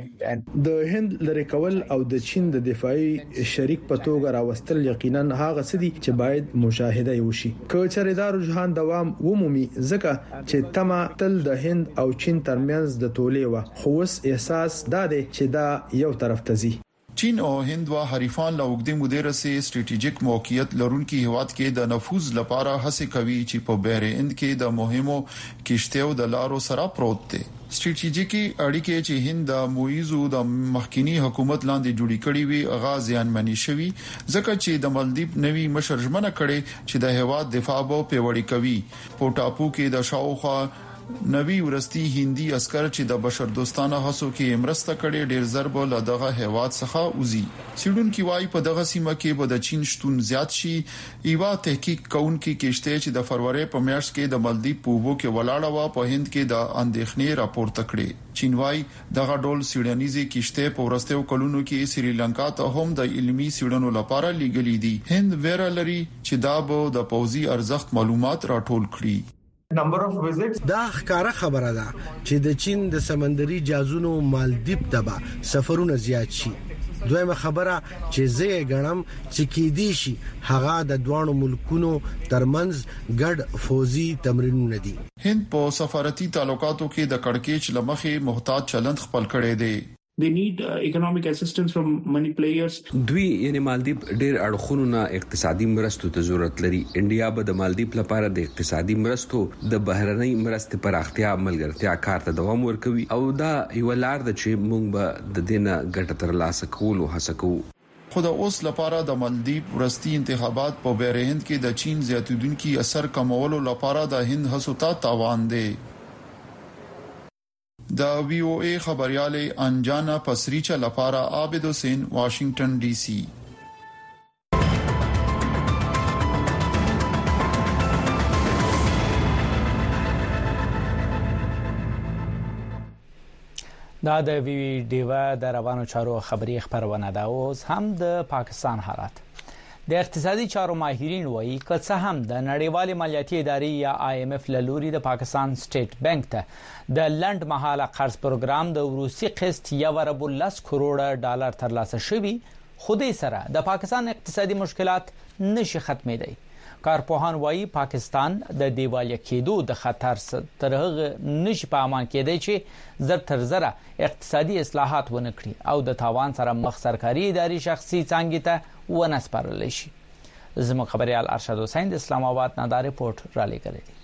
د هند لری کول او د چین د دفاعي شریک په توګه راوستل یقینا هغه سدي چې باید مشاهده وشي. که چېرې دا رجحان دوام ومومي ځکه چې تمه تل د هند او چین ترمنځ د تولې و خو اوس احساس دا دی چې دا یو طرف ته ځي. چین او هند وا حریفان له وګړي مدیره سي سټریټیجیک موقعیت لرونکي هواد کې د نفوذ لپاره هڅه کوي چې په بحر هند کې د مهمو کشتیو د لارو سره پروت دي. سټریټیجیکي اړیکې چې هند د مویزو د مخکینی حکومت لاندې جوړې کړې وي غازیان منی شوی ځکه چې د مالدیپ نوي مشرجمنه کړي چې د هواد دفاع به پیوړی کوي. په ټاپو کې د شاوخوا نوی ورستی هندي عسكر چې د بشر دوستانه هڅو کې مرسته کړې ډېر ضرب له دغه هیواد څخه وزي سیډونکو وايي په دغه سیمه کې به د چین شتون زیات شي ایوا تحقیق کوونکي کېشته چې د فروری په میاشت کې د مالدیپ په وبو کې ولاړه و په هند کې د اندېښنې راپورته کړې چین وايي دغه ډول سیډنیزي کېشته په ورستیو کلونو کې سریلانکا ته هم د علمي سیډنو لپاره لیږلي دي هند ویرا لري چې دا به د پوزي ارزښت معلومات راټول کړي دا ښکارا خبره ده چې د چین د سمندري جازونو مالدیپ ته سفرونه زیات شي دویمه خبره چې زه غنم چې کې دي شي هغه د دوانو ملکونو ترمنځ ګډ فوزي تمرینونه دي هند په سفارتي تعلقاتو کې د کڑکېچ لمخې محتاط چلند خپل کړي دي They need economic assistance from many players. دوی یعنی مالدیپ ډېر اړخونو نه اقتصادي مرستو ته ضرورت لري انډیا به د مالدیپ لپاره د اقتصادي مرستو د بهرنۍ مرستې پراختیا ملګرتیا کار ته دوام ورکوي او دا یو لار ده چې موږ به د دینه ګټه ترلاسه کولو هڅه کوو خو د اوس لپاره د مالدیپ ورستي انتخابات په بحر هند کې د چین زیاتیدونکو اثر کمولو لپاره د هند هڅو ته تاوان دی د وی او ای خبرياله انجانا پسریچا لپاره عابد حسین واشنگټن ډي سي دا د ویډیو د روانو چارو خبري خبرونه ده اوس هم د پاکستان حالات د اقتصادي چارو ماهرین وایي که څه هم د نړیوال مالیاتي ادارې یا IMF لوري د پاکستان سټیټ بانک ته د لند مهاله قرض پروګرام د روسي قسط 1.10 کروڑ ډالر ترلاسه شوی خو دې سره د پاکستان اقتصادي مشکلات نشي ختمېدای کارپوهان وایي پاکستان د دیوالیا کېدو د خطر ترغه نشي په امان کېدای چې زر تر زره اقتصادي اصلاحات ونکړي او د تاوان سره مخ سرکاري اداري شخصي څنګه ته ونسپارل شي زموږ خبريال ارشد حسین د اسلام آباد نه دا ریپورت را لېږلی دی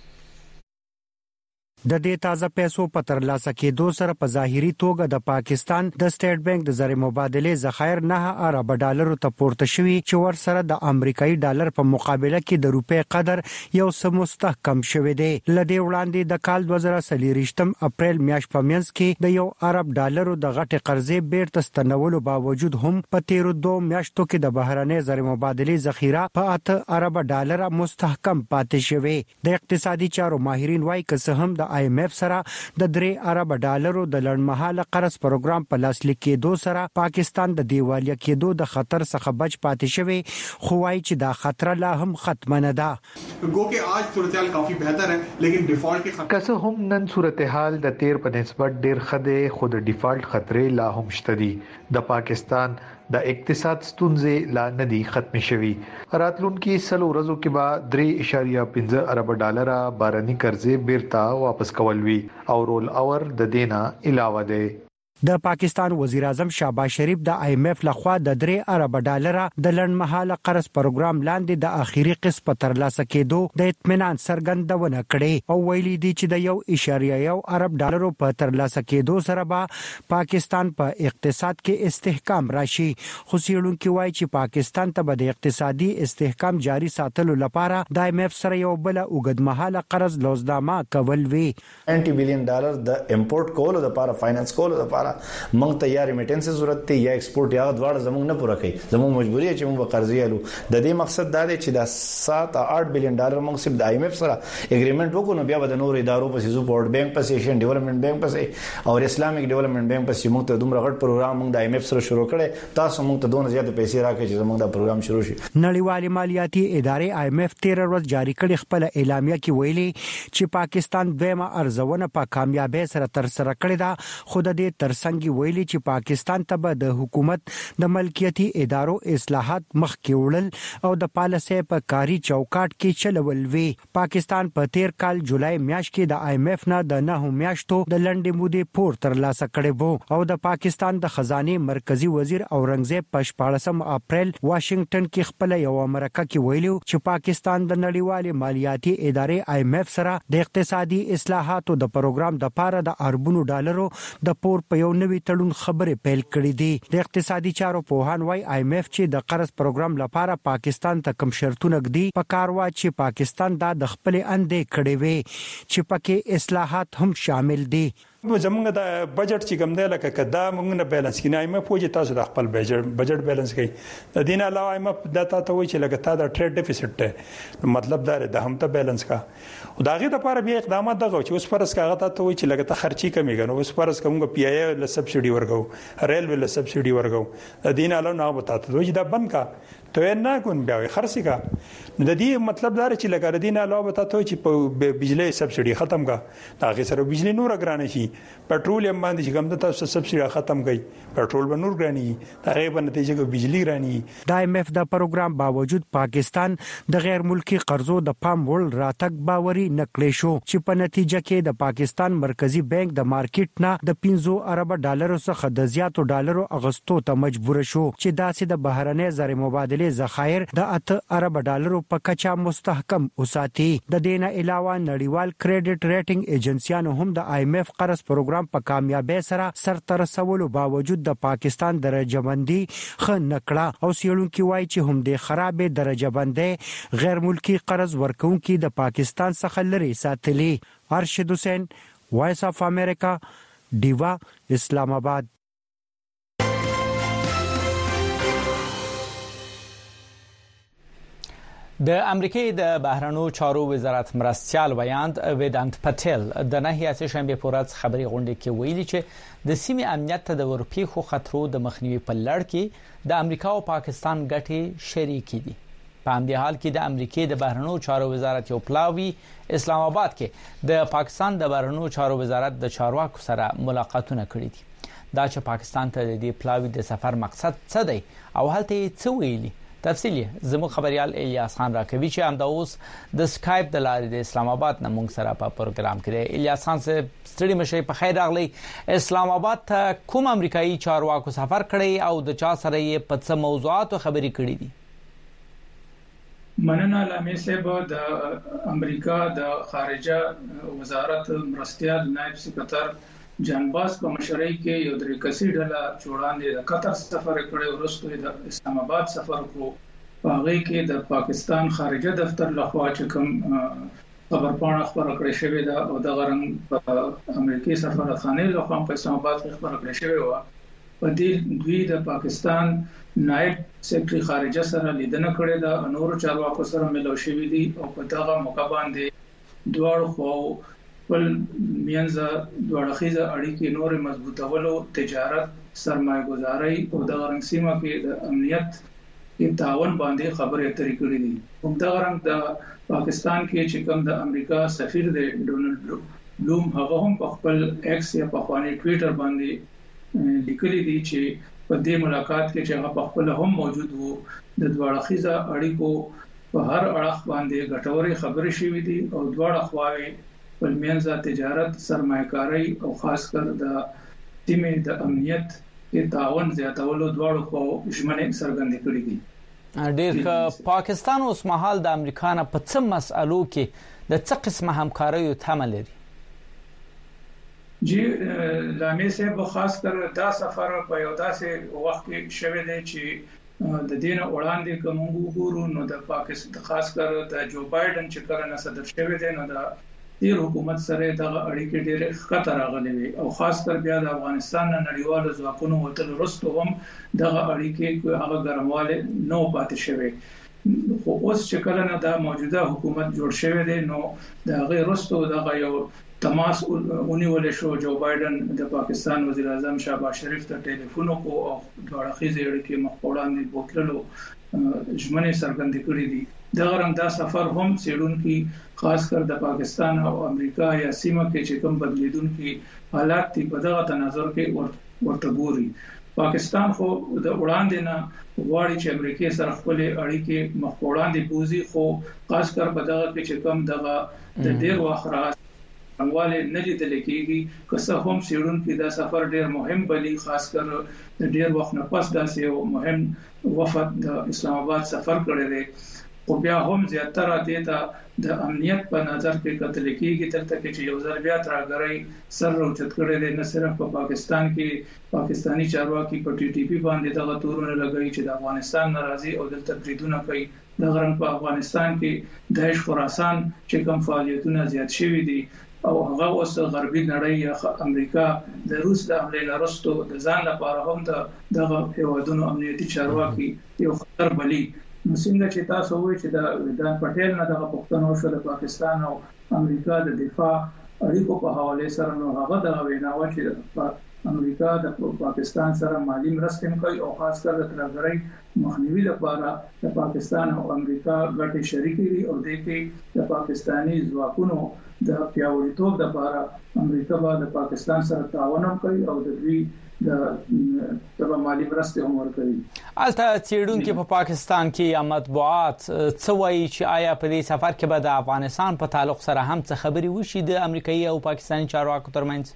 د دې تازه پیسو په ترلاسه کېدو سره په ظاهري توګه د پاکستان د سټیټ بانک د زر مبادله ذخایر 9 ارب ډالر ته پورته شوی چې ور سره د امریکایي ډالر په مقابله کې د روپې قدر یو څه مستحکم شوی دی لدې وړاندې د کال 2023 اپریل میاشت په منځ کې د یو ارب ډالر د غټي قرضې بیرته ستنولو باوجود هم په تیر 2 میاشتو کې د بهرنۍ زر مبادله ذخیره په 8 ارب ډالر مستحکم پاتې شوی د اقتصادي چارو ماهرین وايي که هم د IMF سره د 3 ارب ډالرو د لړمحاله قرض پروګرام په لاسلیک کېدو سره پاکستان د دیوالیا کېدو د خطر څخه بچ پاتې شوی خو وايي چې دا خطر لا هم ختم نه ده گو کہ آج صورتحال کافی بہتر ہے لیکن ڈیفالٹ کے که هم نن صورتحال د تیر په نسبت ډیر خده خود ډیفالت خطرې لا هم شته دي د پاکستان د اقتصاد ستونزې لا ندي ختم شوي راتلونکي سلو ورځو کې به 3.15 ارب ډالر بارني قرضې بیرته واپس کول وی او رول اور د دینه علاوه ده د پاکستان وزیر اعظم شهباز شریف د IMF لخوا د 3 ارب ډالر د لړمحاله قرض پروګرام لاندې د اخیری قسط په ترلاسه کېدو د اطمینان څرګندونه کړې او ویلي دي چې د 1.1 ارب ډالر په ترلاسه کېدو سره به پاکستان په اقتصاد کې استحکام راشي خو سیړونکو وایي چې پاکستان ته به د اقتصادي استحکام جاري ساتلو لپاره د IMF سره یو بل اوږدمهاله قرض لوزنامه کول وی $90 بلین د امپورټ کولو لپاره فاینانس کولو لپاره موږ ته یا ریمیټنس ضرورت دی یا ایکسپورټ یا دواړه زموږ نه پوره کوي زموږ مجبوری چې موږ قرضې الو د دې مقصد دا دی چې د 7-8 بلین ډالر موږ صرف د IMF سره اګریمنت وکړو بیا به د نور ادارو په سيزو ورلد بانک په ایشین ډیولپمنٹ بانک په او اسلامیک ډیولپمنٹ بانک په موږ ته دومره غټ پروګرام موږ د IMF سره شروع کړي تاسو موږ ته دونه زیات پیسې راکړي چې موږ دا پروګرام شروع شي نړیوال مالیاتي ادارې IMF 13 ورځ جاری کړي خپل اعلامیه کې ویلي چې پاکستان دویمه ارزونه په کامیابی سره تر سره کړې ده خو د دې ترڅنګ ویلي چې پاکستان ته به د حکومت د ملکیتي ادارو اصلاحات مخکې وړل او د پالیسۍ په کاری چوکاټ کې چلول وی پاکستان په تیر کال جولای میاشت کې د IMF نه د 9 میاشتو د لنډې مودې پور ترلاسه کړی وو او د پاکستان د خزانه مرکزی وزیر اورنګزیب په 14 اپریل واشنگټن کې خپل یو مرکه کې ویلو چې پاکستان د نړیوال مالیاتي ادارې IMF سره د اقتصادي اصلاحاتو د پروګرام د پاره د اربونو ډالرو د پور په یو یو نوي تړون خبرې پیل کړې دي. د اقتصادي چارو پوهان وايي IMF چې د قرض پروګرام لپاره پاکستان ته کم شرطونه ږدي په کار وا چې پاکستان دا د خپل اندې کړې وي چې پکې اصلاحات هم شامل دي. زمونږ د بجټ چې کوم دی لکه کدا موږ نه بیلانس کینای مې پوهې تاسو د خپل بجټ بیلانس کوي. د دین علاوه مې د تاسو وایي چې لکه تا د ټریډ ډیفیسټ ته مطلب دا د هم ته بیلانس کا او داغه د لپاره بیا اقدامات دغه چې اوس فرض کاغه ته وایي چې لکه ته خرچي کمی غنو اوس فرض کومه پی ای له سبسيډي ورغو ریلوی له سبسيډي ورغو. د دین علاوه نه وته ته وایي دا بند کا ته نه کوم بیا خرڅي کا. د دې مطلب دا چې لکه د دین علاوه ته چې په بجلی سبسيډي ختم کا داغه سره بجلی نور ګرانه شي. پټرولیم باندې چې کوم د تاسو سبسيډي ختم کړي پټرول به نور ګراني هغه په نتیجه کې بجلی ګراني. د IMF د پروګرام باوجود پاکستان د غیر ملکی قرضو د پام وړ راتګ باوري نکړې شو چې په نتیجه کې د پاکستان مرکزی بانک د مارکیټ نه د 15 ارب ډالرو څخه د زیاتو ډالرو اغستو ته مجبور شو چې داسې د بهرنۍ زر مبادله ذخایر د 8 ارب ډالرو په کچا مستحکم وساتي. د دینه علاوه نړیوال کریډټ ریټینګ ایجنسیانو هم د IMF قرض پروګرام په کامیابی سره سرته رسولو باوجود د پاکستان درجه بندي خن نکړه او سیړونکو وایي چې هم د خرابې درجه بندي غیر ملکی قرض ورکونکو د پاکستان څخه لري ساتلي. ارشد حسین وایس اف امریکا دیوا اسلام آباد. د امریکای د بهرنیو چارو وزارت مرستيال ویاند ویدانت پټیل د نهیاسي شنبه پورز خبري غونډه کې ویلي چې د سیمې امنیت ته د ورپیخو خطرو د مخنیوي په لړ کې د امریکا او پاکستان ګټې شریکې دي. په همدې حال کې د امریکای د بهرنیو چارو وزارت یو پلاوی اسلام آباد کې د پاکستان د بهرنیو چارو وزارت د چارواکو سره ملاقاتونه کړي دي. دا چې پاکستان ته د دې پلاوی د سفر مقصد څه دی او هلته څه ویلي تفصیلی زموږ خبريال الیاس خان راکوي چې همدا اوس د سکایپ د لارې د اسلام آباد نه موږ سره په پروګرام کې دی. الیاس خان سره ستړي مشه په خیر راغلی. اسلام آباد ته کوم امریکایي چارواکو سفر کړی او د چا سره یې په څه موضوعاتو خبرې کړې دي؟ مننه لامې صاحب. د امریکا د خارجه وزارت مرستيال نائب سکرټر جان باس په مشرۍ کې یو درې کسي ډله چوڑاندې د قطر سفر کړي ورسته د اسلام آباد سفر کو هغه کې د پاکستان خارجه دفتر لخوا چې کوم خبرپاڼه خبره کړې شوې ده او د غرنګ په امریکای سفارتخانه لخوا په اسلام آباد کې خبره کړې شوې و. په دې دوی د پاکستان نائب سکرټري خارجه سره لیدنه کړې ده نور چارواکو سره ملو شوې دي او په دغه موقع باندې دوه خو ول میانزه دوړخیزه اړیکې نور مضبوطولو تجارت سرمایه‌ګذاري او د غرنګ سیمه کې د امنیت کې تعاون باندې خبرې اترې کړې دي. همدا غرنګ د پاکستان کې چې کوم د امریکا سفیر دی ډونلډ بلوم هغه هم په خپل ایکس یا په خواني ټوئیټر باندې لیکلي دي چې په دې ملاقات کې چې هغه په خپل هم موجود وو د دوړخیزه اړیکو په هر اړخ باندې ګټوري خبرې شوې دي او دواړه خواوې ولمنځه تجارت سرمایه‌کاري او خاص کر د سیمې د امنیت کې تعاون زیاتولو دواړو خواو ژمنې څرګندې کړې دي. ډېر ک پاکستان اوس مهال د امریکا نه په څه مسالو کې د څه قسمه همکاري تمه لري؟ جی لامې صاحب خاص کر دا سفر په یو داسې وخت کې شوه دی چې د دین وړاندې کوم وګورو نو د پاکستان خاص کر د جو بایدن چې کله صدر شوه دی نو د تیر حکومت سره د اړیکې ډېر خطر راغلي وي او خاص کر بیا د افغانستان نړیوالو ځواکونو وتل وروسته هم د اړیکې هغه ګرمواله نو پاتې شوی. خو اوس چې کله نه د موجوده حکومت جوړ شوی دی نو د غیر وروسته د یو تماس ونیول شو. جو بایدن د پاکستان وزیر اعظم شهباز شریف ته ټلیفون وکړ او د اړیکې اړیکې مخوړاندې بوتللو ژمنې څرګندې کړې دي. د غرنګ دا سفر هم سیډونکو خاص کر د پاکستان او امریکا یا سیمه کې چې کوم بدلیدونکو حالات دي په دغه تناظر کې ورته ګوري. پاکستان خو د وړاندې نه غواړي چې امریکا سره خپل اړیکې مخوړاندې بوزي خو خاص کر په دغه کې چې کوم دغه د ډیر واخره انواله نه لیدل کېږي که څه هم سیډونکو دا سفر ډیر مهم بلی خاص کر د ډیر وخت نه پس داسې یو مهم وفد د اسلام آباد سفر کړی دی. خو بیا هم زیاتره د امنیت په نظر کې کتل کېږي ترته چې یو ځل بیا ترګرای سر روچت کړي دي نه صرف په پاکستان کې پاکستانی چارواکي په ټي ټي پی باندې دغه تورونه لګوي چې د افغانستان ناراضي او د تبریدونه کوي د غرن په افغانستان کې داعش خراسان چې کوم فعالیتونه زیات شوي دي او هغه اوس غربي نړۍ یا امریکا د روس د حمله لارستو د ځان لپاره هم دغه هیوادونو امنیتي چارواکي یو خطر بلی نو څنګه چې تاسو وایي چې د ویدان پټیل نه دغه پښتنو شو د پاکستان او امریکا د دفاع اړیکو په حواله سره نو هغه د ویناوه چې امریکا د پاکستان سره مالی مرسته کوي او خاص کر د ترګرۍ مخنیوي لپاره د پاکستان او امریکا ګډ شریکي دي او د کې د پاکستانی ځواکونو د پیاوړتوب لپاره امریکا د پاکستان سره تعاون کوي او د دوی د مالی مرسته هم ورکوي. البته چیرونکو په پاکستان کې مطبوعات څه وایي چې آیا په دې سفر کې به د افغانستان په تعلق سره هم څه خبري وشي د امریکایي او پاکستاني چارواکو ترمنځ؟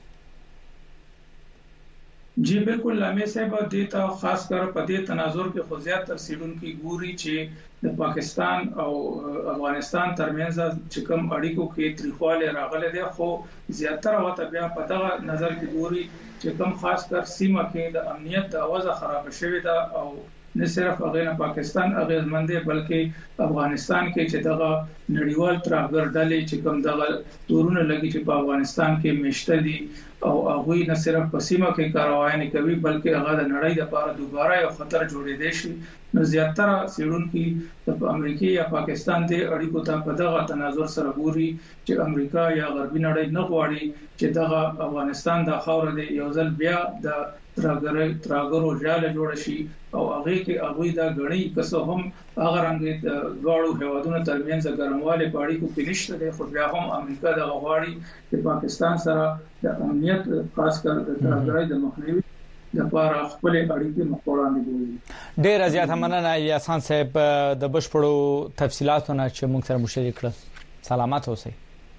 جی بالکل لامې صاحب دیتا خاص کر په دې تناظر کې خو زیات تر سیډونکو ګوري چې د پاکستان او افغانستان ترمنځ چې کوم اړیکو کې تریخواله راغله دي خو زیاتره وته بیا په دغه نظر کې ګوري چې کوم خاص کر سیمه کې د امنیت د اوازه خراب شوې ده او نه صرف هغه پاکستان اغیزمند دی بلکې افغانستان کې چې دغه نړیوال ترهګر ډلې چې کوم دغه تورونه لګي چې په افغانستان کې مشته دي او هغه نه صرف په سیمه کې کاروایي کوي بلکې هغه د نړۍ لپاره دوباره یو خطر جوړېدای شي. نو زیاتره سیډونکو د امریکا یا پاکستان د اړیکو ته په دغه تناظر سره ګوري چې امریکا یا غربي نړۍ نه غواړي چې دغه افغانستان د خاور دی یو ځل بیا د ترګرو ژاله جوړ شي او هغه کې هغه دا غړي کسو هم هغه رنګ د غاړو هوادونو ترمنځ ګرمواله پاړي کو پنيشته ده خو بیا هم امریکا د غواړي چې پاکستان سره د امنیت خاص کر د ترګرای د مخنیوي د لپاره خپل اړیکې مخوړاندې کوي. ډیر زیات مننه یاسان صاحب د بشپړو تفصيلاتونه چې موږ سره مشارک کړل. سلامات اوسئ.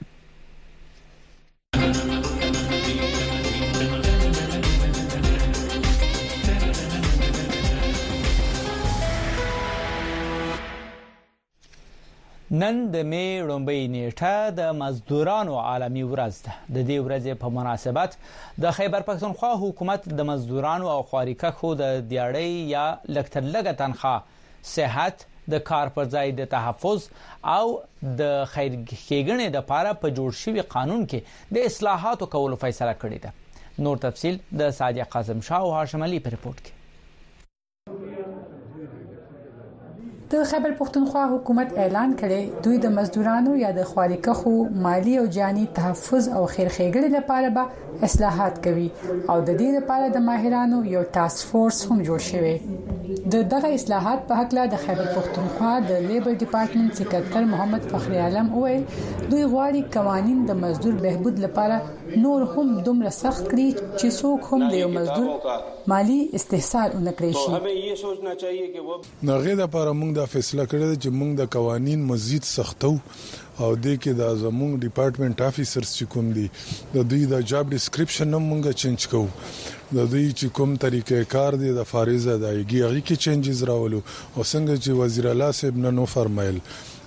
نن د می لومبۍ نیټه د مزدورانو عالمي ورځ ده. د دې ورځې په مناسبت د خیبر پښتونخوا حکومت د مزدورانو او خواريکخو د دیاړۍ یا لکټرلګه تنخواه صحت د کار پر ځای د تحفظ او د خیرګڼې د لپاره په جوړ شوی قانون کې د اصلاحاتو کولو فیصله کړې ده. نور تفصيل د ساجد قاسم شاه او هاشم علي په رپورت کې. د خیبر پښتونخوا حکومت اعلان کړي دوی د مزدورانو یا د خواريکخو مالی او جاني تحفظ او خیرخېګړې لپاره به اصلاحات کوي او د دې لپاره د ماهرانو یو ټاسک فورس هم جوړ شوی. دغه اصلاحات په حق له د خیبر پښتونخوا د لیبر ډپارټمنټ سکرټر محمد فخری عالم وویل دوی غواړي قوانين د مزدور بهبود لپاره نور هم دومره سخت کړي چې څوک هم د یو مزدور مالی استحصال ونکړي شي. हमें ये सोचना चाहिए कि वो نغې د لپاره موږ د فیصله کړې چې موږ د قوانين مزید سختو او د کې د زموږ ډپارټمنټ افیسرز چې کوم دي د دوی د جاب ډیسکرپشن هم موږ چینج کوو. د دوی چې کوم طریقې کار دي د فارزه دایږي هغه کې چینجز راولو او څنګه چې وزیر اعلی صاحب نو فرمایل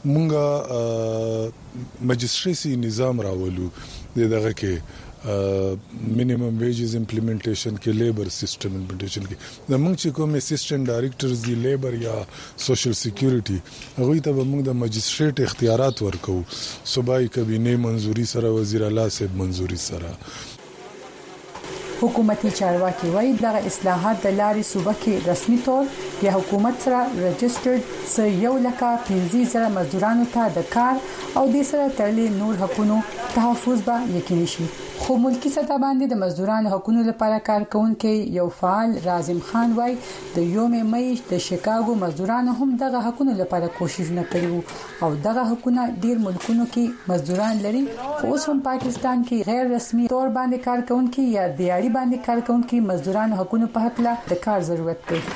موږ مجستریسي نظام راولو دغه کې minimum wages implementation کې labor system implementation کې زموږ چې کوم اسسټنټ ډایریکټرز دی لیبر یا سوشل سکیورټي هغه ته موږ د مجستریټ اختیارات ورکو صوبایي کابینه منځوري سره وزیر اعلی صاحب منځوري سره. حکومتي چارواکي وایي دغه اصلاحات د لارې صوبه کې رسمي تور یا حکومت سره رجسترډ سره 1,15,000 مزدورانو ته د کار او د سره تړلې نور حقوقو تحفظ به یقیني شي. خو ملکی سطح باندې د مزدورانو حقوقو لپاره کارکونکو یو فعال رازم خان وایي د یوم مې د شیکاګو مزدورانو هم دغه حقوقو لپاره کوششونه کړي او دغه حقوقونه ډیر ملکونو کې مزدوران لري خو اوس هم پاکستان کې غیر رسمي تور باندې کارکونکو یا دیاړي باندې کارکونکو مزدورانو حقوقو په حق له د کار ضرورت دی.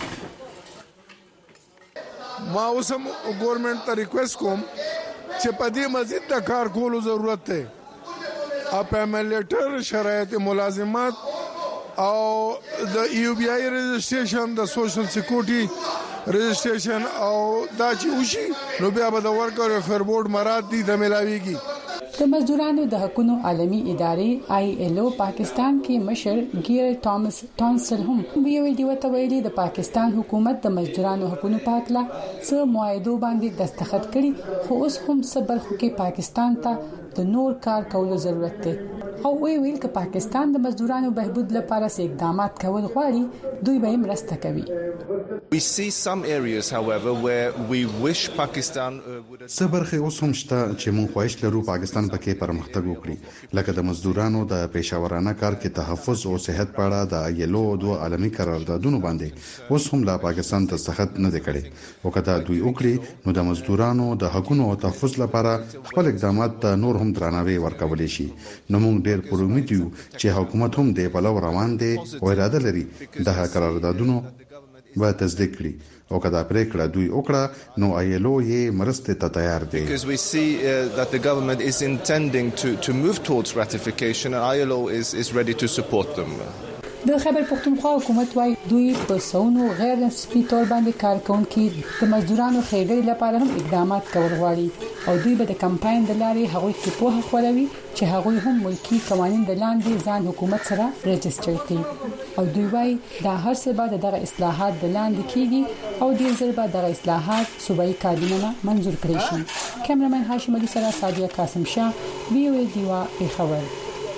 ما اوسم ګورنمنت ته ریکوست کوم چې په دې مزید د کار کولو ضرورت دی. اپیملیټر شرایط ملازمت او د یو بی آی رجسټریشن د سوشل سکیورټي رجسټریشن او دا چې وشي نو بیا به د ورکر ویلفیر بورډ مراد دي د ملاويږي. د مزدورانو د حقوقو عالمي ادارې ILO پاکستان کې مشر ګیر ټامس ټانسل هم ویلي وتویلي د پاکستان حکومت د مزدورانو حقوقو په اړه څه معاهدو باندې دستخط کړي خو اوس هم سبل کې پاکستان ته د نور کار کولو ضرورت دی او ویل چې پاکستان د مزدورانو بهبود لپاره اقدامات کول غواړي دوی به مرسته کوي. We see some areas however where we wish Pakistan صبرخه اوس هم شته چې مونږ خواهش لرو پاکستان پکې پرمختګ وکړي لکه د مزدورانو د پېښورانه کار کې تحفظ او صحت په اړه د ILO دوه عالمي قراردادونو باندې اوس هم لا پاکستان دستخط نه کړي او کله دوی وکړي نو د مزدورانو د حقوقو او تحفظ لپاره خپل اقدامات نور هم درناوی ورکول شي. نو مونږ ډېر پرومید یو چې حکومت هم د پلو روان دي او اراده لري د قراردادونو به تصدیق کړي او کله پریکړه دوی وکړه نو ILO یې مرسته ته تیار دی. Because we see that the government is intending to move towards ratification and ILO is ready to support them. د خیبر پختونخوا حکومت وايي دوی په سونو غیر رسمي تور باندې کار کوونکي د مزدورانو خېګړې لپاره هم اقدامات کول غواړي او دوی به د کمپاین د لارې هغوی کې په خپلوي چې هغوی هم ملکی قوانين د لاندې ځان حکومت سره ريجستره کړي او دوی وايي دا هر څه به دغه اصلاحات د لاندې کیږي او د ځل به دغه اصلاحات صوبایي کابینه منزور کړي شي. کیمرمن هاشم علي سره سادیه قاسم شاه VOA دیوا خبر.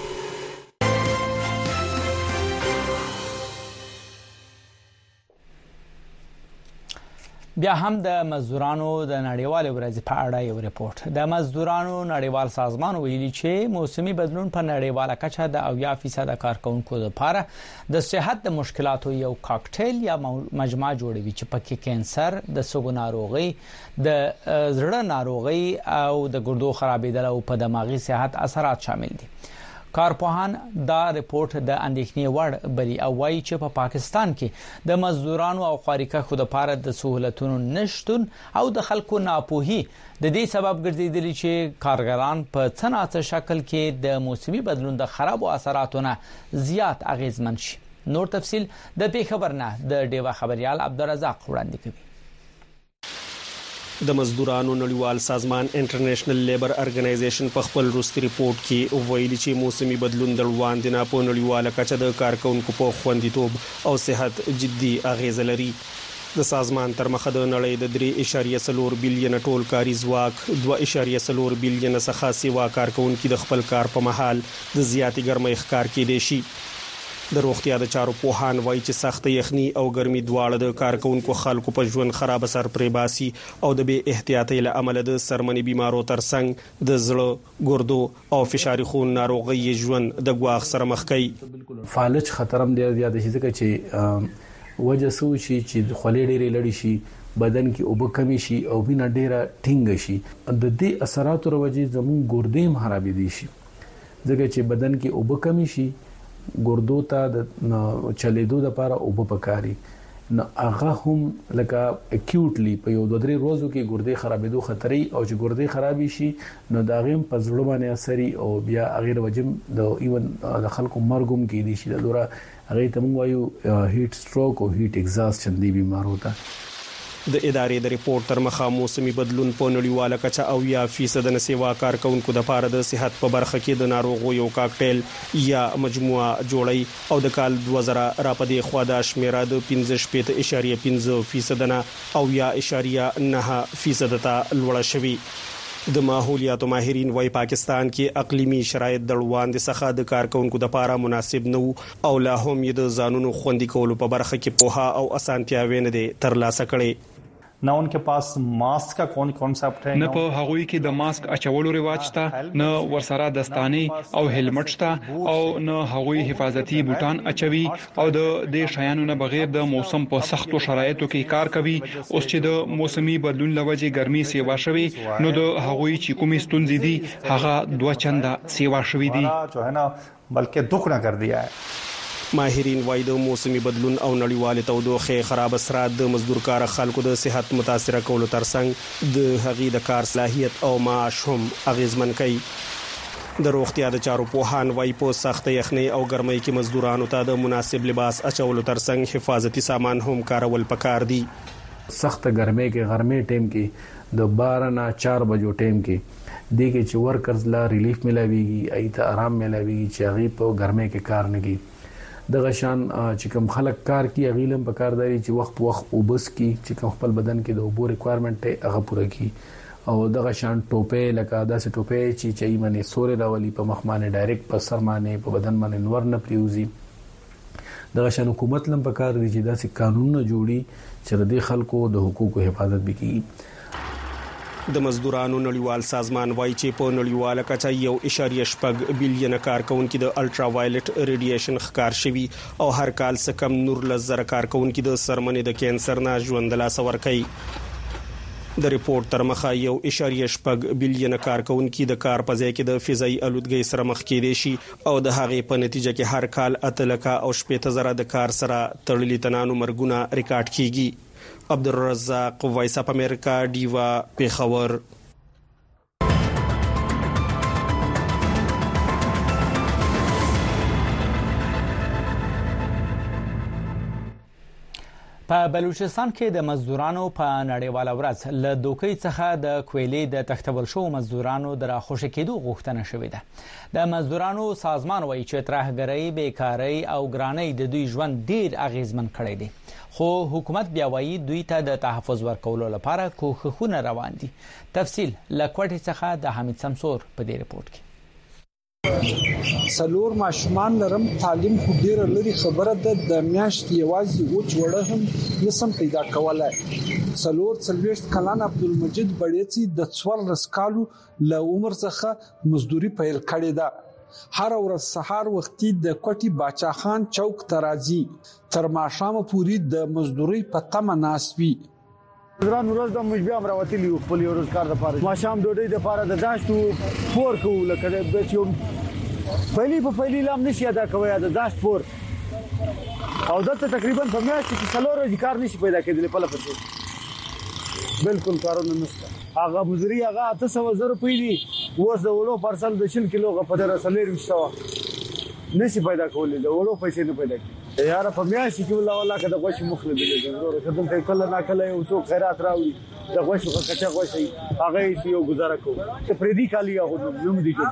بیا هم د مزدورانو د نړیوال ورځ په اړه یو ریپورت. د مزدورانو نړیوال سازمان ویلي چې موسمي بدلون په نړیواله کچه د 80% کارکونکو لپاره د صحت د مشکلاتو یو کاکټیل یا مجموعه جوړوي چې پکې کانسر، د سږو ناروغي، د زړه ناروغي او د ګردو خرابېدل او په دماغي صحت اثرات شامل دي. کارپوهان دا ریپورت د اندېښنې وړ بری او وايي چې په پاکستان کې د مزدورانو او خارقه لپاره د سہولتونو نشټون او د خلکو ناپوهي د دې سبب ګرځیدلی چې کارګران په څنګه شکل کې د موسمي بدلون د خرابو اثراتونو زیات اغیزمن شي. نور تفصيل د پیښور نه د ډیوا خبريال عبدالرزاق وړاندې کوي. د مزدورانو نړیوال سازمان انټرنیشنل لیبر ارګنایزیشن په خپل وروستي ریپورت کې ویلي چې موسمي بدلون د وړاندې په نړیواله کچه د کارکونکو په خوندیتوب او صحت جدي اغیز لري. د سازمان تر مخه د نړۍ د 3.4 بلین ټول کاري ځواک 2.4 بلین څخه سیوا کارکونکو د خپل کار په مهال د زیاتې ګرمۍ ښکار کېدي شي. د روغتیا د چارو پوهان وایي چې سخت یخني او ګرمي دواړه د کارکونکو خلکو په ژوند خراب اثر پرې باسي او د بې احتیاطۍ له امله د سرمنې بیمارو ترڅنګ د زړه، ګردو او فشاري خون ناروغي ژوند د ګواښ سره مخ کوي. فالج خطر هم ډیر زیات شي ځکه چې وجه سو شي چې خولې ډېرې لړې شي، بدن کې اوبه کمی شي او وینه ډیره ټینګ شي. د دې اثراتو وروجه زموږ ګردې هم خرابې دي شي ځکه چې بدن کې اوبه کمی شي، ګردو ته د چلیدو لپاره اوبه پکاري نو هغه هم لکه اکیوټلی په یو 2-3 ورځو کې ګردې خرابېدو خطرې او چې ګردې خرابې شي نو دا غیم په زړه باندې اثر او بیا غیر وجم د ایون د خلکو مرګوم کې دي شي د دوره هغه ته موږ وایو هیټ سټروک او هیټ ایگزاستشن دی بیمار ہوتا. د ادارې د ریپورت تر مخه موسمي بدلون په نړیواله کچه 80% د سیوا کارکونکو د لپاره د صحت په برخه کې د ناروغو یو کاکټیل یا مجموعه جوړي او د کال 2000 را پدې خوا د شمیره د 15.5% نه او یا 0.9% ته لوړه شوې. د ماحولیاتو ماهرین وايي پاکستان کې اقلیمي شرایط د وړاندې څخه د کارکونکو د لپاره مناسب نه او لا هم د ځانونو خوندي کولو په برخه کې پوها او اسانتیاوې نه دي ترلاسه کړي. نه उनके पास मास्क का कौन कॉन्सेप्ट है نه په هغوی کې د ماسک اچولو رواج شته، نه ورسره دستانه او هلمټ شته او نه هغوی حفاظتي بوټان اچوي او د دې شیانو نه بغیر د موسم په سختو شرایطو کې کار کوي. اوس چې د موسمي بدلون لوجه ګرمي سیوا شوي نو د هغوی چې کومې ستونزې دي هغه 2 چنده سیوا شوي دي جو ہے نا بلکې دغنا کر دیا ہے. ماهرین وايي د موسمي بدلون او نړیوال تودوخه خراب اثرات د مزدورکار خلکو د صحت متاثر کولو ترڅنګ د هغې د کار صلاحیت او معاش هم اغیزمن کوي. د روغتیا د چارو پوهان وايي په سخت یخنۍ او ګرمۍ کې مزدورانو ته د مناسب لباس اچولو ترڅنګ حفاظتي سامان هم کارول پکار دي. سخت ګرمۍ کې غرمې ټیم کې د 12 نه 4 بجو ټیم کې دغه چې ورکرز لا ریلیف ملاويږي ایته آرام ملاويږي چې هغه په ګرمۍ کې کار نه کوي دغه شان چې کوم خلک کار کوي غیلم په کارداري چې وخت په وخت وبس کی چې کوم خپل بدن کې د اوبو ریکوایرمنت ته هغه پوره کی او دغه شان ټوپه لکه داسې ټوپه چې چي منی سورې راولي په مخ باندې ډایرکټ په سر باندې په بدن باندې نور نه پریوزي دغه شان حکومت لم په کار دي چې داسې قانونونه جوړي چې د خلکو د حقوقو حفاظت وکړي د مزدورانو نړیوال سازمان وایي چې په نړیواله کچه 1.8 بلین کارکونکو د الټرا وایلټ ریډییشن ښکار شوی او هر کال څخه کم نور لزر کارکونکو د سرمنې د کینسر نه ژوند لا سور کوي د ریپورت تر مخه 1.8 بلین کارکونکو د کار په ځای کې د فضایي الودګۍ سره مخ کېدي شي او د هغې په نتیجه کې هر کال اتلکه او 80,000 د کار سره تړلي تنانو مرګونه ریکارډ کیږي عبدالرزاق وایس اپ امریکا دیوا پیښور په بلوچستان کې د مزدورانو په نړیواله ورځ له دوکۍ څخه د کویلې د تختول شو مزدورانو د راخوشي کېدو غوښتنه شوې ده د مزدورانو سازمان وایي چې ترهګرۍ بیکاری او ګرانۍ د دوی ژوند ډیر اغیزمن کړی دی خو حکومت بیا وایي دوی ته د تحفظ ورکولو لپاره کوښښونه روان دي تفصیل لکوټي څخه د حمید سمسور په دې ریپورت کې سلور ماشومان لرم تعلیم خو ډیره لري خبره ده د میاشت یوازې اوچ وړه هم نسم پیدا کولای سلور څلويشت کلان عبدالمجید بړیڅي د 14 کالو له عمر څخه مزدوري پیل کړې ده هر ورځ سحر وختي د کوټي باچا خان چوک ترازی تر ماښام پورې د مزدوري په تمه ناسوي ځان ورځ د مجبیا امراوتی لیو په لیورز کار د پاره ماښام ډوډۍ د پاره د داشتو پور کو لکه د بچو پهلی لام نشي ادا کوي د داشت پور او دته تقریبا په میاشت کې څلور ورځې کار نشي پیدا کېدل په لپاره بالکل کارونه نشته هغه مزري هغه 800 روپۍ دي وځ د ولو پرسل د 100 کیلو په در سلیر وشو نشي پیدا کولې د ولو پیسې نه پیدا کی یار په میاشت کې ولا کده غوښ مخله دي ضرور کده ته کله نا کله یو څو خیرات راوړي د غوښ په کچا غوښ هغه یو گزاره کو ته پردي کالی هغه نوم دي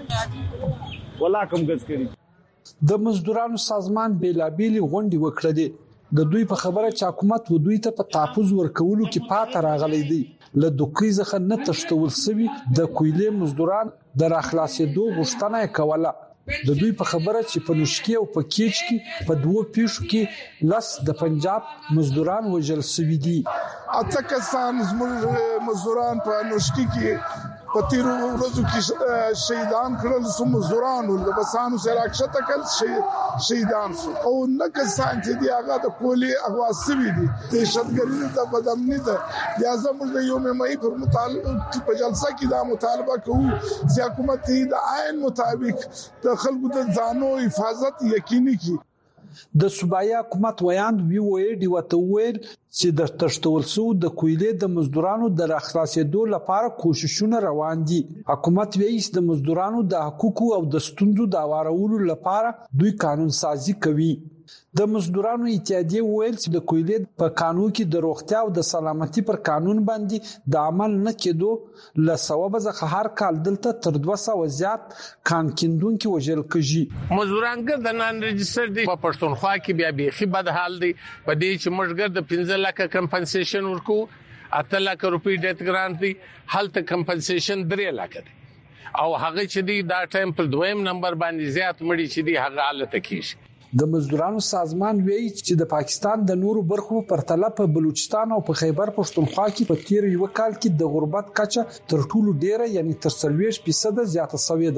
جوړ ولا کوم غز کړی د مزدورانو سازمان بیلابېلی غونډې وکړې د دوی په خبره چې حکومت و دوی ته په تحفظ ورکولو کې پات راغلي دي له دوکۍ ځخه نه تشتول سوي د کویلې مزدوران د راخلاصېدو غوښتنه کوله د دوی په خبره چې په نوشکی او په کیچ کې په دوه پیښو کې لاس د پنجاب مزدوران وژل شوي دي اته کسان مزدوران په نوشکی کې په تیر ورځو کې شهیدان کړل سو مزدورانو د بسانو سره اکشته کل شهیدان سو او نه کسان چې دی هغه د کولې اغواسوي دي دهشتګردي ته بدامني ده د اعظم د یوم مې پر مطالبه په جلسه کې دا مطالبه کوو چې حکومت د عین مطابق د خلکو د ځانو حفاظت یقیني کړي د صوبایي حکومت ویاند وی ډی وته ویل چې د تشتول سو د کویلې د مزدورانو د راخلاصېدو لپاره کوششونه روان دي حکومت وایي چې د مزدورانو د حقوقو او د ستونزو د اوارولو لپاره دوی قانون سازي کوي د مزدورانو اتحادیه ویل چې د کویلې په قانون کې د روغتیا او د سلامتي پر قانون باندې د عمل نه کېدو له سبب ځکه هر کال دلته تر 200 زیات کانکیندونکو وژل کیږي مزدوران ګر د نان ريجستر دي په پښتونخوا کې بیا بيخي بد حال دی په دې چې مشګر د 15 لک کمپنسیشن ورکو 8 لک روپی ډیت ګرانټ دی هلته کمپنسیشن 3 لک دی او هغه چې دی دا ټایم پر دویم نمبر باندې زیات مړي چې دی هغه حالت کیږي د مزدورانو سازمان وایي چې د پاکستان د نورو برخو پر تله په بلوچستان او په خیبر پښتونخوا کې په تیر یو کال کې د غربت کچه تر ټولو ډیره یعنی تر 30% زیاته شوې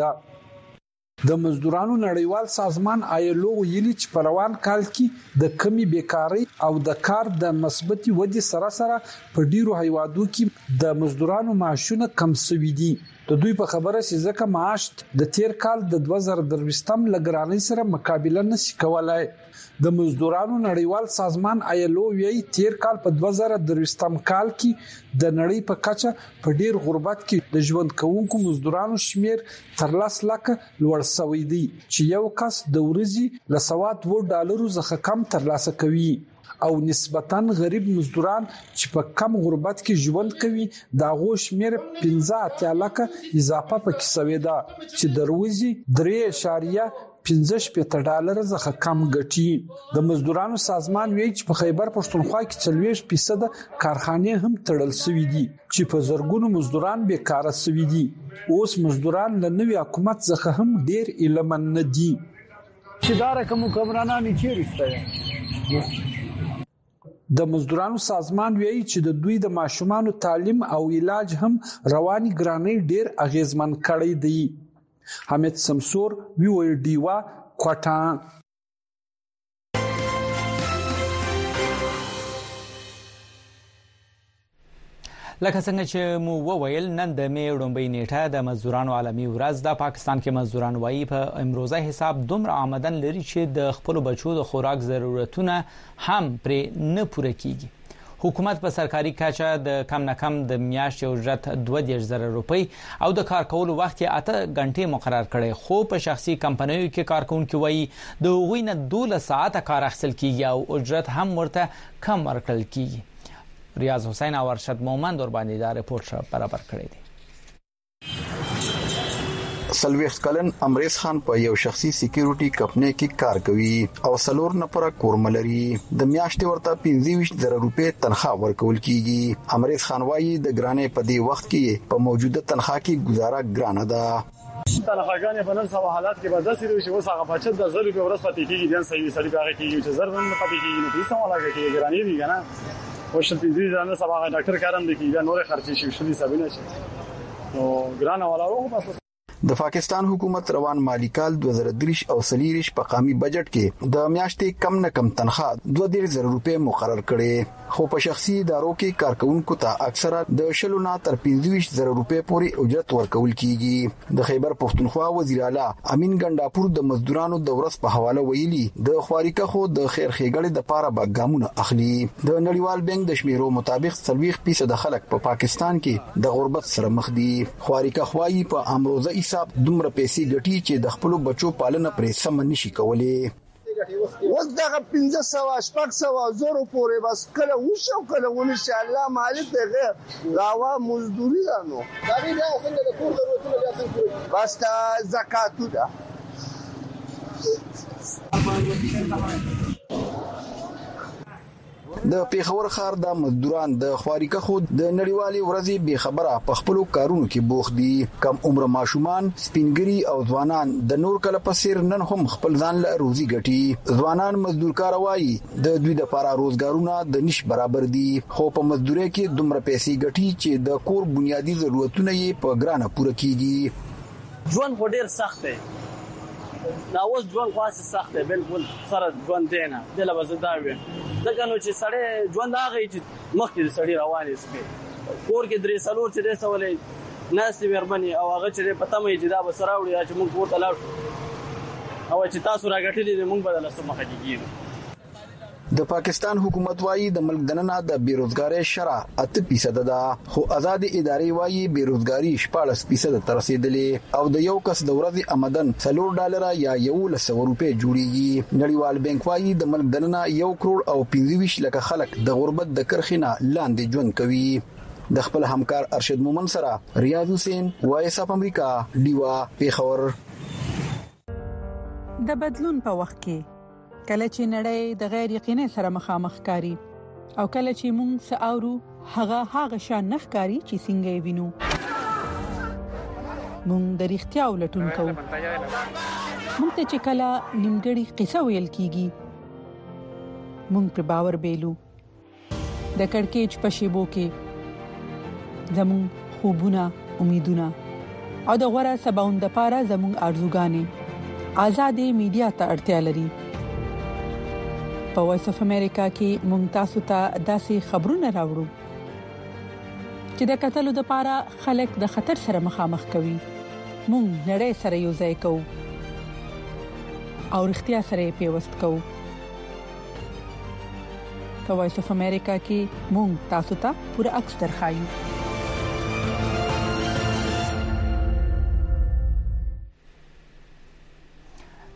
ده د مزدورانو نړیوال سازمان آیلو ویلي چې په روان کال کې د کمی بیکاری او د کار د مثبتي ودی سره په ډیرو هیوادو کې د مزدورانو معاشونه کم شوي دي د دوی په خبره چې ځکه معاش د تیر کال د 2023 لګرانۍ سره مقابله نشي کولای د مزدورانو نړیوال سازمان آیلو وی تیر کال په 2023 کال کې د نړۍ په کچه په ډیر غربت کې د ژوند کوونکو مزدورانو شمیر تر 10 لک لوړ شوی دی چې یو کس د ورځې له $100 څخه کم ترلاسه کوي او نسبتاً غریب مزدوران چې په کم غربت کې ژوند کوي دا غوښ میر 15 لکه اضافه پکې شوې ده چې دروازي 3.15 $15 څخه کم ګټي د مزدورانو سازمان وایي چې په خیبر پښتونخوا کې 40% کارخانې هم تړل شوې دي چې په زرګونو مزدوران بیکاره شوي دي اوس مزدوران له نوي حکومت څخه هم ډیر ایلمن نه دي چې دا رقم حکمرانان چیرې د مزدورانو سازمان وایي چې د دوی د ماشومانو تعلیم او علاج هم رواني ګرانۍ ډیر اغیزمن کړی دی حمید سمسور وی ډیوا کوټا لکه څنګه چې مو وویل نن د می وړاندې نیټه د مزدورانو عالمي ورځ د پاکستان کې مزدوران وایي په امروزه حساب دومره آمدن لري چې د خپل بچو د خوراک ضرورتونه هم پرې نه پوره کیږي حکومت په سرکاري کچه د کم نه کم د میاشتې اجرت 20,000 روپۍ او د کار کولو وخت 8 غنټې مقرر کړي خو په شخصي کمپنیو کې کارکونکو وایي د هغوی نه 12 ساعته کار اخیستل کیږي او اجرت هم ورته کم ورکړل کیږي ریاض حسین او ارشد مومند ور باندې دا رپورټ برابر کړی دی سلويخ کلن امریز خان په یو شخصي سکیورټي کمپنۍ کې کار کوي او سلور نفر کورملري د میاشتې ورته 25,000 روپۍ تنخواه ورکول کیږي امریز خان وايي د ګرانې په دې وخت کې په موجوده تنخواه کې گزاره ګرانه ده تنخواهګانې په نن سبا حالات کې به داسې وي چې اوس هغه پچت د زلو په ورځ پاتې کیږي ځان صحیح سړي باغ کېږي چې زر نه پاتې کیږي نو پیسې ولا کېږي ګرانې دي کنه او شپې دې ځان سبا ډاکټر کارم دي کیږي نور خرچې شي شلي سبینه شي نو ګرانه ولا روح بس د پاکستان حکومت روان مالی کال 2023 او 24 په قومي بجټ کې د میاشتې کم نه کم تنخواه 2,000 روپۍ مقرر کړي خو په شخصي ادارو کې کارکونکو ته اکثره د شلونه تر 25,000 روپۍ پورې اجرت ورکول کیږي د خیبر پښتونخوا وزیر اعلی امین ګنداپور د مزدورانو د ورځ په حواله ویلي د خواریکه خو د خیر خېګړې د پاره به ګامونه اخلي د نړیوال بانک د شمیرو مطابق 30% خلک په پاکستان کې د غربت سره مخ دي خواریکه خوایي په امروزه دومره پیسې ګټي چې د خپل بچو پالنه پرې سم نشي کولای وس دغه 1500 زره پورې بس کله وشو کله ونشي الله مالک دغه راوا مزدوري دانو دا بیا څنګه د کور ضرورتونه بیا څنګه بس تا زکات ده د پیښور ښار د مزدوران د خواریکه خود د نړیوالي ورځې به خبره په خپل کارونو کې بوخت دي کم عمر ماشومان سپینګری او ځوانان د نور کله پسیر نن هم خپل ځان له روزي ګټي ځوانان مزدور کار وایي د دوی د لپاره روزګارونه د نش برابر دي خو په مزدوري کې دومره پیسې ګټي چې د کور بنیادی ضرورتونه یې په ګرانه پوره کیږي ژوند ډیر سخت دی دا اوس ژوند خاص سخت دی بالکل سره ژوند دی نه د لوازداوي ځکه نو چې سړی ژوند هغه چې مخکې سړی روانې سپي کور کې درې سلور چې سوالې ناسي ورمني او هغه چې پته مې چې دا به سره وړي چې موږ ورته لاړ او چې تاسو راغټلې موږ بدل سم مخه کیږي د پاکستان حکومت وايي د ملک دننه د بیروزګاری شرح 8% ده خو آزاد ادارې وايي بیروزګاری 14% تر رسیدلې او د یو کس د ورځې آمدن $4 یا 100 روپۍ جوړیږي نړیوال بانک وايي د ملک دننه 1 کروڑ او 25 لک خلک د غربت د کرخینه لاندې ژوند کوي د خپل همکار ارشد مومن سره ریاض حسین وایس اپ امریکا دیوا پیښور د بدلون په وخت کې کله چې نړۍ د غیر یقیني سره مخامخ کاری او کله چې موږ ساورو هغه شان نخکاری چې څنګه وینو موږ د اړتیا ولټون کوو موږ ته چې کله نیمګړی قصه ویل کیږي موږ په باور بیلو د کڑکېچ په شیبو کې زموږ خوبونه امیدونه او د غوړه سباوند لپاره زموږ ارزوګانې آزادې میډیا ته اړتیا لري په وایس اف امریکا کې ممتاز ته داسې خبرونه راوړو چې د قتل لپاره خلک د خطر سره مخامخ کوي مونږ نړۍ سره یو ځای کوو او اړتیا سره پیوست کوو په وایس اف امریکا کې مونږ تاسو ته پوره عکس درخایو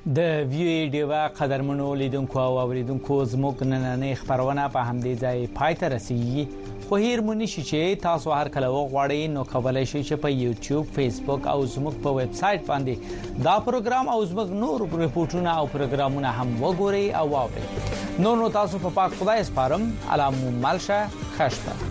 د ویو ډیوا قدرمنو لیدونکو او اوریدونکو زموږ نننې خبرونه په همدې ځای پای ته رسیږي خو هیر مونږ نشي چې تاسو هر کله وغواړئ نو کولای شئ چې په یوټیوب فیسبوک او زموږ په ویب سټ باندې دا پروګرام او زموږ نور ریپورتونه او پروګرامونه هم وګورئ او واورئ نو تاسو په پاک خدای سپارم علامو مالشه خشبه